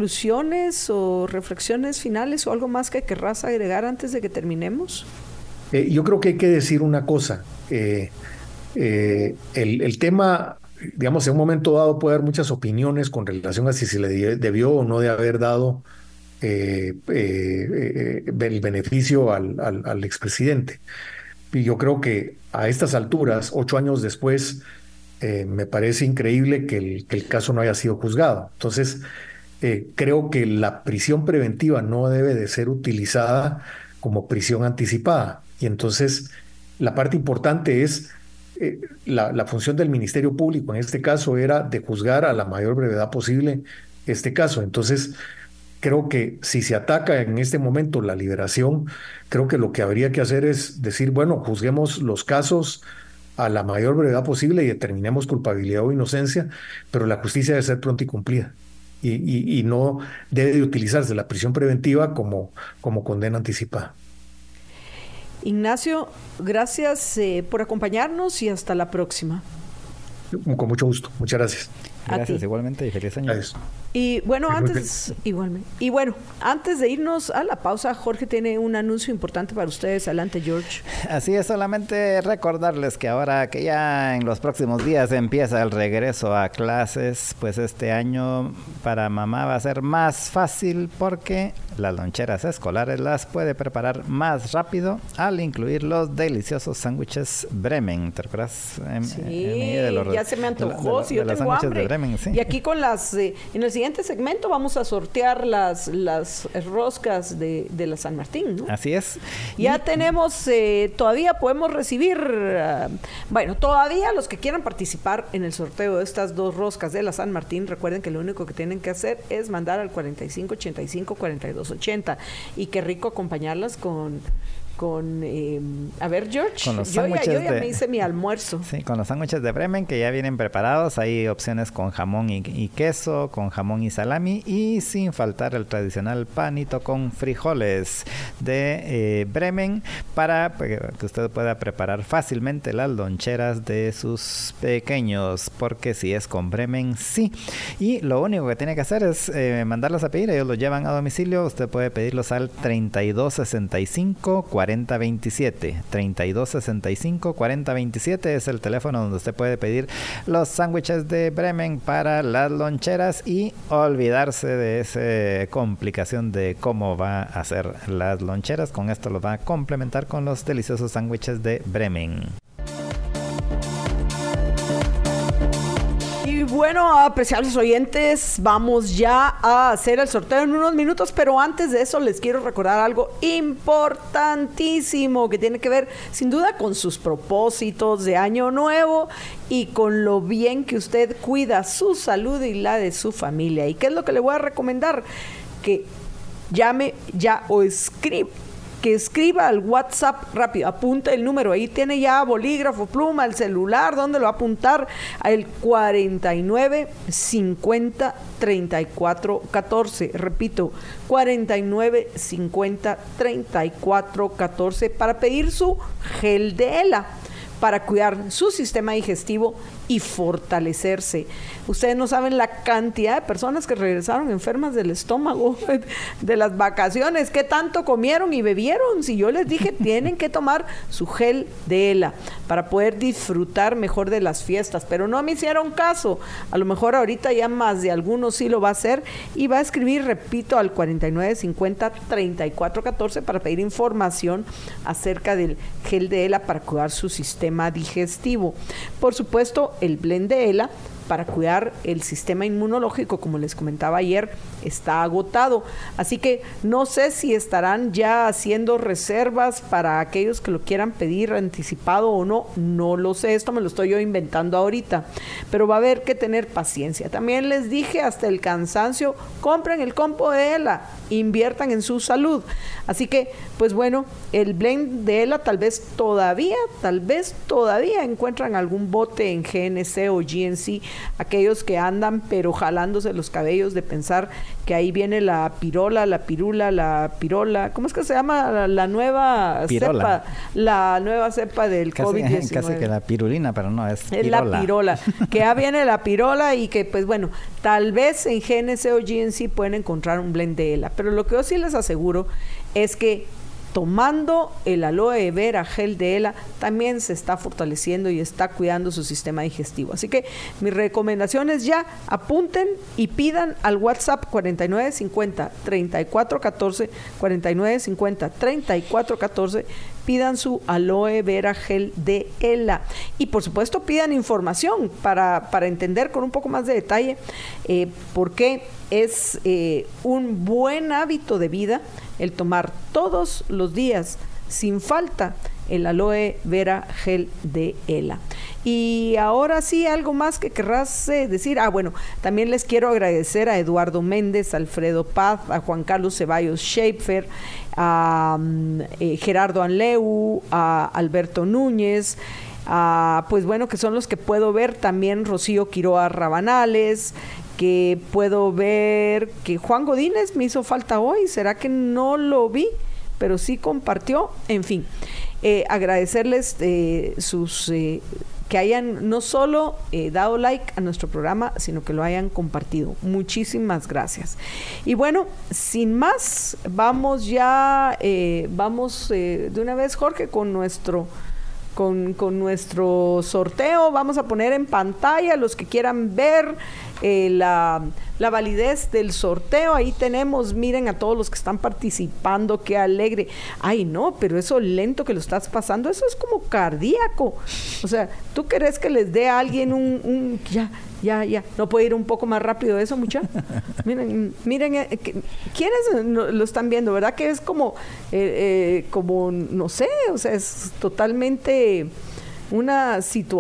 conclusiones o reflexiones finales o algo más que querrás agregar antes de que terminemos. Eh, yo creo que hay que decir una cosa. Eh, eh, el, el tema, digamos, en un momento dado puede haber muchas opiniones con relación a si se le de- debió o no de haber dado eh, eh, eh, el beneficio al, al, al expresidente. Y yo creo que a estas alturas, ocho años después, eh, me parece increíble que el, que el caso no haya sido juzgado. Entonces, eh, creo que la prisión preventiva no debe de ser utilizada como prisión anticipada. Y entonces, la parte importante es, eh, la, la función del Ministerio Público en este caso era de juzgar a la mayor brevedad posible este caso. Entonces, creo que si se ataca en este momento la liberación, creo que lo que habría que hacer es decir, bueno, juzguemos los casos a la mayor brevedad posible y determinemos culpabilidad o inocencia, pero la justicia debe ser pronta y cumplida. Y, y, y no debe de utilizarse la prisión preventiva como, como condena anticipada. Ignacio, gracias eh, por acompañarnos y hasta la próxima. Con mucho gusto. Muchas gracias. Gracias igualmente y feliz año. Gracias. Y bueno, antes, igualmente. Y bueno, antes de irnos a la pausa, Jorge tiene un anuncio importante para ustedes. Adelante, George. Así es, solamente recordarles que ahora que ya en los próximos días empieza el regreso a clases, pues este año para mamá va a ser más fácil porque las loncheras escolares las puede preparar más rápido al incluir los deliciosos sándwiches Bremen. ¿Te acuerdas? Sí, de los, ya se me antojó, de lo, si de yo los tengo hambre. De Bremen, sí. Y aquí con las, eh, en el siguiente segmento vamos a sortear las, las roscas de, de la San Martín, ¿no? Así es. Ya y, tenemos, eh, todavía podemos recibir, uh, bueno, todavía los que quieran participar en el sorteo de estas dos roscas de la San Martín, recuerden que lo único que tienen que hacer es mandar al cuarenta y cinco ochenta y cinco cuarenta y dos ochenta, y qué rico acompañarlas con... con, eh, a ver, George, con los yo, ya, yo ya de, me hice mi almuerzo. Sí, con los sándwiches de Bremen que ya vienen preparados. Hay opciones con jamón y, y queso, con jamón y salami, y sin faltar el tradicional panito con frijoles de eh, Bremen para que usted pueda preparar fácilmente las loncheras de sus pequeños, porque si es con Bremen, sí. Y lo único que tiene que hacer es eh, mandarlos a pedir, ellos los llevan a domicilio. Usted puede pedirlos al treinta y dos sesenta y cinco cuarenta veintisiete. treinta y dos sesenta y cinco cuarenta veintisiete es el teléfono donde usted puede pedir los sándwiches de Bremen para las loncheras y olvidarse de esa complicación de cómo va a hacer las loncheras. Con esto lo va a complementar con los deliciosos sándwiches de Bremen. Y bueno, apreciables oyentes, vamos ya a hacer el sorteo en unos minutos, pero antes de eso les quiero recordar algo importantísimo que tiene que ver sin duda con sus propósitos de año nuevo y con lo bien que usted cuida su salud y la de su familia. ¿Y qué es lo que le voy a recomendar? Que llame ya o escriba. Que escriba al WhatsApp rápido, apunte el número, ahí tiene ya bolígrafo, pluma, el celular, ¿dónde lo va a apuntar? Al cuarenta y nueve cincuenta treinta y cuatro catorce, repito, cuarenta y nueve cincuenta treinta y cuatro catorce para pedir su gel de ELA, para cuidar su sistema digestivo y fortalecerse. Ustedes no saben la cantidad de personas que regresaron enfermas del estómago de las vacaciones, qué tanto comieron y bebieron. Si yo les dije, tienen que tomar su gel de ELA para poder disfrutar mejor de las fiestas, pero no me hicieron caso. A lo mejor ahorita ya más de algunos sí lo va a hacer y va a escribir, repito, al cuarenta y nueve cincuenta treinta y cuatro catorce para pedir información acerca del gel de ELA para cuidar su sistema digestivo. Por supuesto, el blend de ELA para cuidar el sistema inmunológico, como les comentaba ayer, está agotado. Así que no sé si estarán ya haciendo reservas para aquellos que lo quieran pedir anticipado o no. No lo sé, esto me lo estoy yo inventando ahorita. Pero va a haber que tener paciencia. También les dije hasta el cansancio, compren el compo de ELA, inviertan en su salud. Así que, pues bueno, el blend de ELA tal vez todavía, tal vez todavía encuentran algún bote en G N C o G N C, aquellos que andan pero jalándose los cabellos de pensar que ahí viene la pirola, la pirula, la pirola, ¿cómo es que se llama? La, la nueva pirola. cepa, la nueva cepa del COVID diecinueve. Casi que la pirulina, pero no, es pirola. Es la pirola, que ya viene la pirola y que pues bueno, tal vez en G N C o G N C pueden encontrar un blend de ELA, pero lo que yo sí les aseguro es que tomando el aloe vera gel de ELA, también se está fortaleciendo y está cuidando su sistema digestivo. Así que mis recomendaciones ya, apunten y pidan al WhatsApp cuarenta y nueve cincuenta, treinta y cuatro catorce, cuarenta y nueve cincuenta, treinta y cuatro catorce, pidan su aloe vera gel de ELA. Y por supuesto pidan información para, para entender con un poco más de detalle eh, por qué es eh, un buen hábito de vida el tomar todos los días sin falta el aloe vera gel de ELA. Y ahora sí, algo más que querrás eh, decir. Ah, bueno, también les quiero agradecer a Eduardo Méndez, Alfredo Paz, a Juan Carlos Ceballos Schaefer, a um, eh, Gerardo Anleu, a Alberto Núñez, a, pues bueno, que son los que puedo ver, también Rocío Quiroa Rabanales, que puedo ver que Juan Godínez me hizo falta hoy, ¿será que no lo vi? Pero sí compartió, en fin, eh, agradecerles eh, sus eh, que hayan no solo eh, dado like a nuestro programa, sino que lo hayan compartido. Muchísimas gracias. Y bueno, sin más, vamos ya, eh, vamos eh, de una vez, Jorge, con nuestro Con, con nuestro sorteo. Vamos a poner en pantalla los que quieran ver eh, la, la validez del sorteo. Ahí tenemos, miren a todos los que están participando, qué alegre. Ay, no, pero eso lento que lo estás pasando, eso es como cardíaco. O sea, ¿tú querés que les dé a alguien un, un ya, ya, ya, no puede ir un poco más rápido eso, mucha? Miren, miren, eh, ¿quiénes lo están viendo? ¿Verdad que es como, eh, eh, como, no sé, o sea, es totalmente una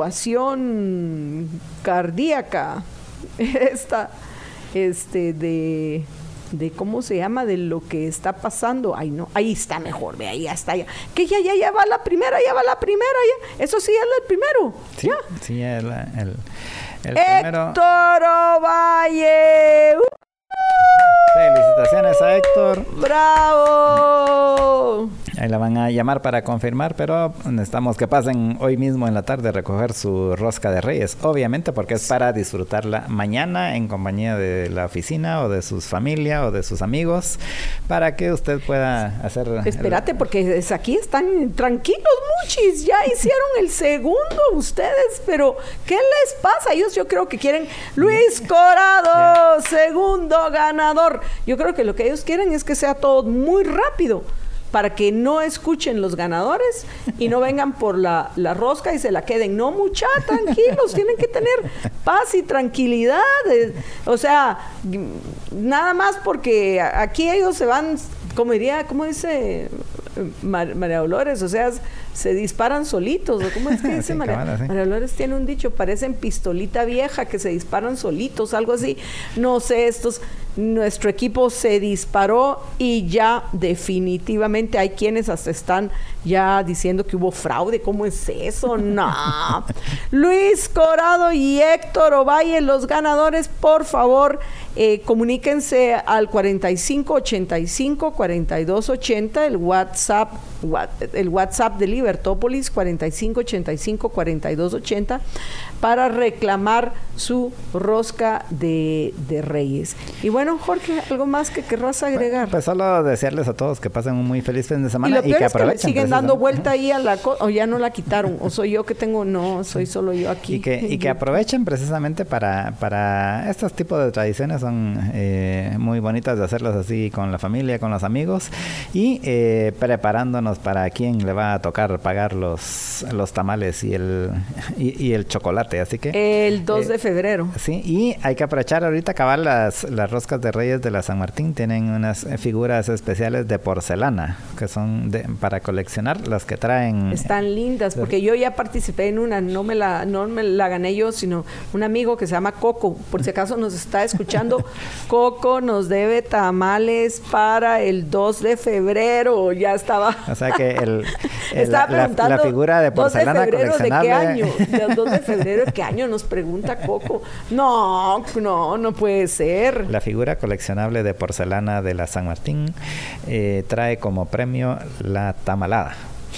situación cardíaca esta, este, de, de cómo se llama, de lo que está pasando. Ay, no, ahí está mejor, ve, ahí ya está, ya, que ya, ya, ya va la primera, ya va la primera, ya, eso sí es el primero, sí, ya. Sí, el, el, el Héctor primero. Ovalle. ¡Uh! Felicitaciones a Héctor. ¡Bravo! Ahí la van a llamar para confirmar, pero necesitamos que pasen hoy mismo en la tarde a recoger su rosca de Reyes, obviamente, porque es para disfrutarla mañana en compañía de la oficina o de sus familia o de sus amigos, para que usted pueda hacer... Espérate, el... porque es, aquí están tranquilos muchis, ya hicieron el segundo ustedes, pero ¿qué les pasa? Ellos yo creo que quieren Luis Corado, segundo ganador. Yo creo que lo que ellos quieren es que sea todo muy rápido, para que no escuchen los ganadores y no vengan por la, la rosca y se la queden. No, mucha, tranquilos, tienen que tener paz y tranquilidad. Eh, o sea, nada más porque aquí ellos se van, como diría, ¿cómo dice Mar, María Dolores? O sea, se disparan solitos. ¿O cómo es que dice sí, María? Cabana, sí. María Dolores tiene un dicho, parecen pistolita vieja que se disparan solitos, algo así. No sé, estos... Nuestro equipo se disparó y ya definitivamente hay quienes hasta están ya diciendo que hubo fraude. ¿Cómo es eso? No. Luis Corado y Héctor Ovalle, los ganadores, por favor, eh, comuníquense al cuarenta y cinco ochenta y cinco cuarenta y dos ochenta, el WhatsApp, el WhatsApp de Libertópolis, cuarenta y cinco ochenta y cinco cuarenta y dos ochenta, para reclamar su rosca de, de Reyes. Y bueno, Jorge, ¿algo más que querrás agregar? Pues solo desearles a todos que pasen un muy feliz fin de semana y, lo peor y que es aprovechen. Que siguen dando vuelta ahí a la cosa, o ya no la quitaron, o soy yo que tengo, no, soy solo yo aquí. Y que, y que aprovechen precisamente para, para estos tipos de tradiciones, son eh, muy bonitas de hacerlas así con la familia, con los amigos, y eh, preparándonos para quién le va a tocar pagar los, los tamales y el, y, y el chocolate. Así que el dos eh, de febrero. Sí, y hay que aprovechar ahorita acabar las, las roscas de Reyes de la San Martín. Tienen unas figuras especiales de porcelana que son de, para coleccionar, las que traen. Están lindas, porque yo ya participé en una, no me la, no me la gané yo, sino un amigo que se llama Coco, por si acaso nos está escuchando. Coco nos debe tamales para el dos de febrero, ya estaba. O sea que el, el estaba la, preguntando, la figura de porcelana dos de febrero, coleccionable. ¿de qué año? ¿Del dos de febrero de qué año? Nos pregunta Coco. No, no, no puede ser. La figura coleccionable de porcelana de la San Martín eh, trae como premio la tamalada.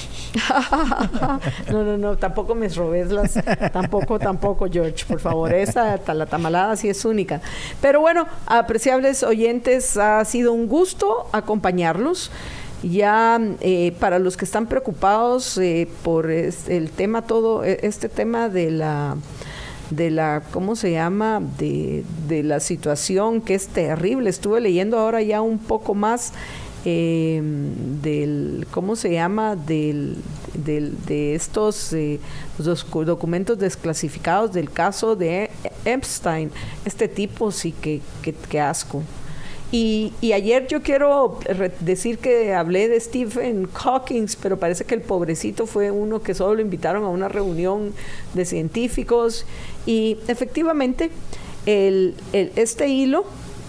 no, no, no, tampoco me robes las, tampoco, tampoco, George, por favor, esa, la tamalada sí es única. Pero bueno, apreciables oyentes, ha sido un gusto acompañarlos. ya eh, para los que están preocupados eh, por es, el tema todo, este tema de la de la, ¿cómo se llama? De, de la situación que es terrible. Estuve leyendo ahora ya un poco más eh, del, ¿cómo se llama? Del, del, de estos eh, los documentos desclasificados del caso de Epstein. Este tipo sí que, que, que asco. Y, y ayer yo quiero decir que hablé de Stephen Hawking, pero parece que el pobrecito fue uno que solo lo invitaron a una reunión de científicos. Y efectivamente, el, el, este hilo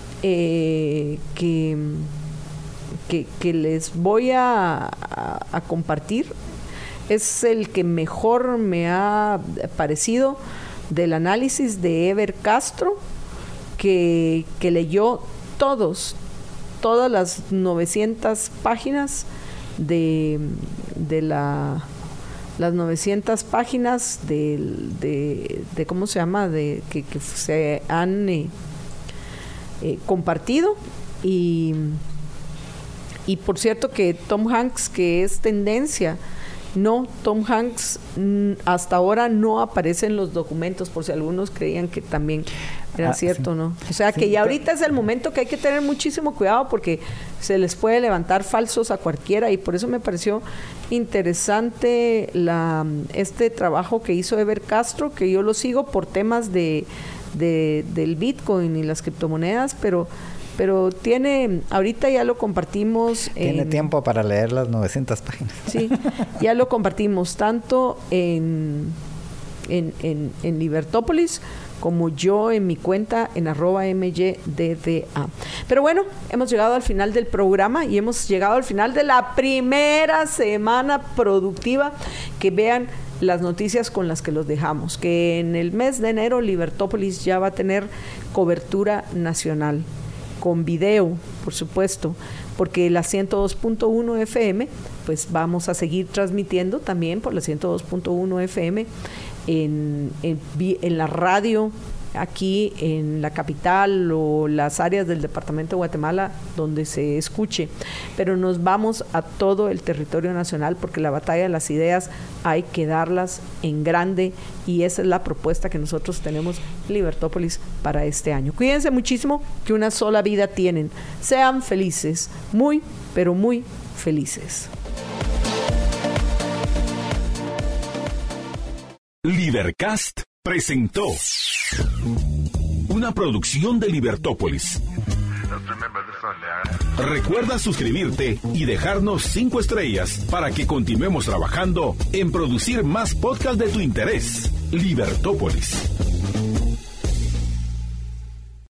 eh, que, que, que les voy a, a, a compartir es el que mejor me ha parecido del análisis de Ever Castro, que, que leyó todos, todas las novecientas páginas de, de la, las novecientas páginas de, de, de ¿cómo se llama? De que, que se han eh, eh, compartido y, y por cierto que Tom Hanks, que es tendencia, no, Tom Hanks mm, hasta ahora no aparece en los documentos, por si algunos creían que también era ah, cierto, sí. ¿no? O sea, sí, que ya ahorita es el momento que hay que tener muchísimo cuidado porque se les puede levantar falsos a cualquiera, y por eso me pareció interesante la, este trabajo que hizo Ever Castro, que yo lo sigo por temas de, de del Bitcoin y las criptomonedas, pero pero tiene, ahorita ya lo compartimos. Tiene en, tiempo para leer las novecientas páginas. Sí, ya lo compartimos tanto en, en, en, en Libertópolis como yo en mi cuenta en arroba M Y D D A. Pero bueno, hemos llegado al final del programa y hemos llegado al final de la primera semana productiva. Que vean las noticias con las que los dejamos, que en el mes de enero Libertópolis ya va a tener cobertura nacional, con video, por supuesto, porque la ciento dos punto uno F M, pues vamos a seguir transmitiendo también por la ciento dos punto uno F M en, en, en la radio aquí en la capital o las áreas del departamento de Guatemala donde se escuche, pero nos vamos a todo el territorio nacional porque la batalla de las ideas hay que darlas en grande, y esa es la propuesta que nosotros tenemos Libertópolis para este año. Cuídense muchísimo, que una sola vida tienen. Sean felices, muy, pero muy felices. Libercast presentó una producción de Libertópolis. Recuerda suscribirte y dejarnos cinco estrellas para que continuemos trabajando en producir más podcasts de tu interés. Libertópolis.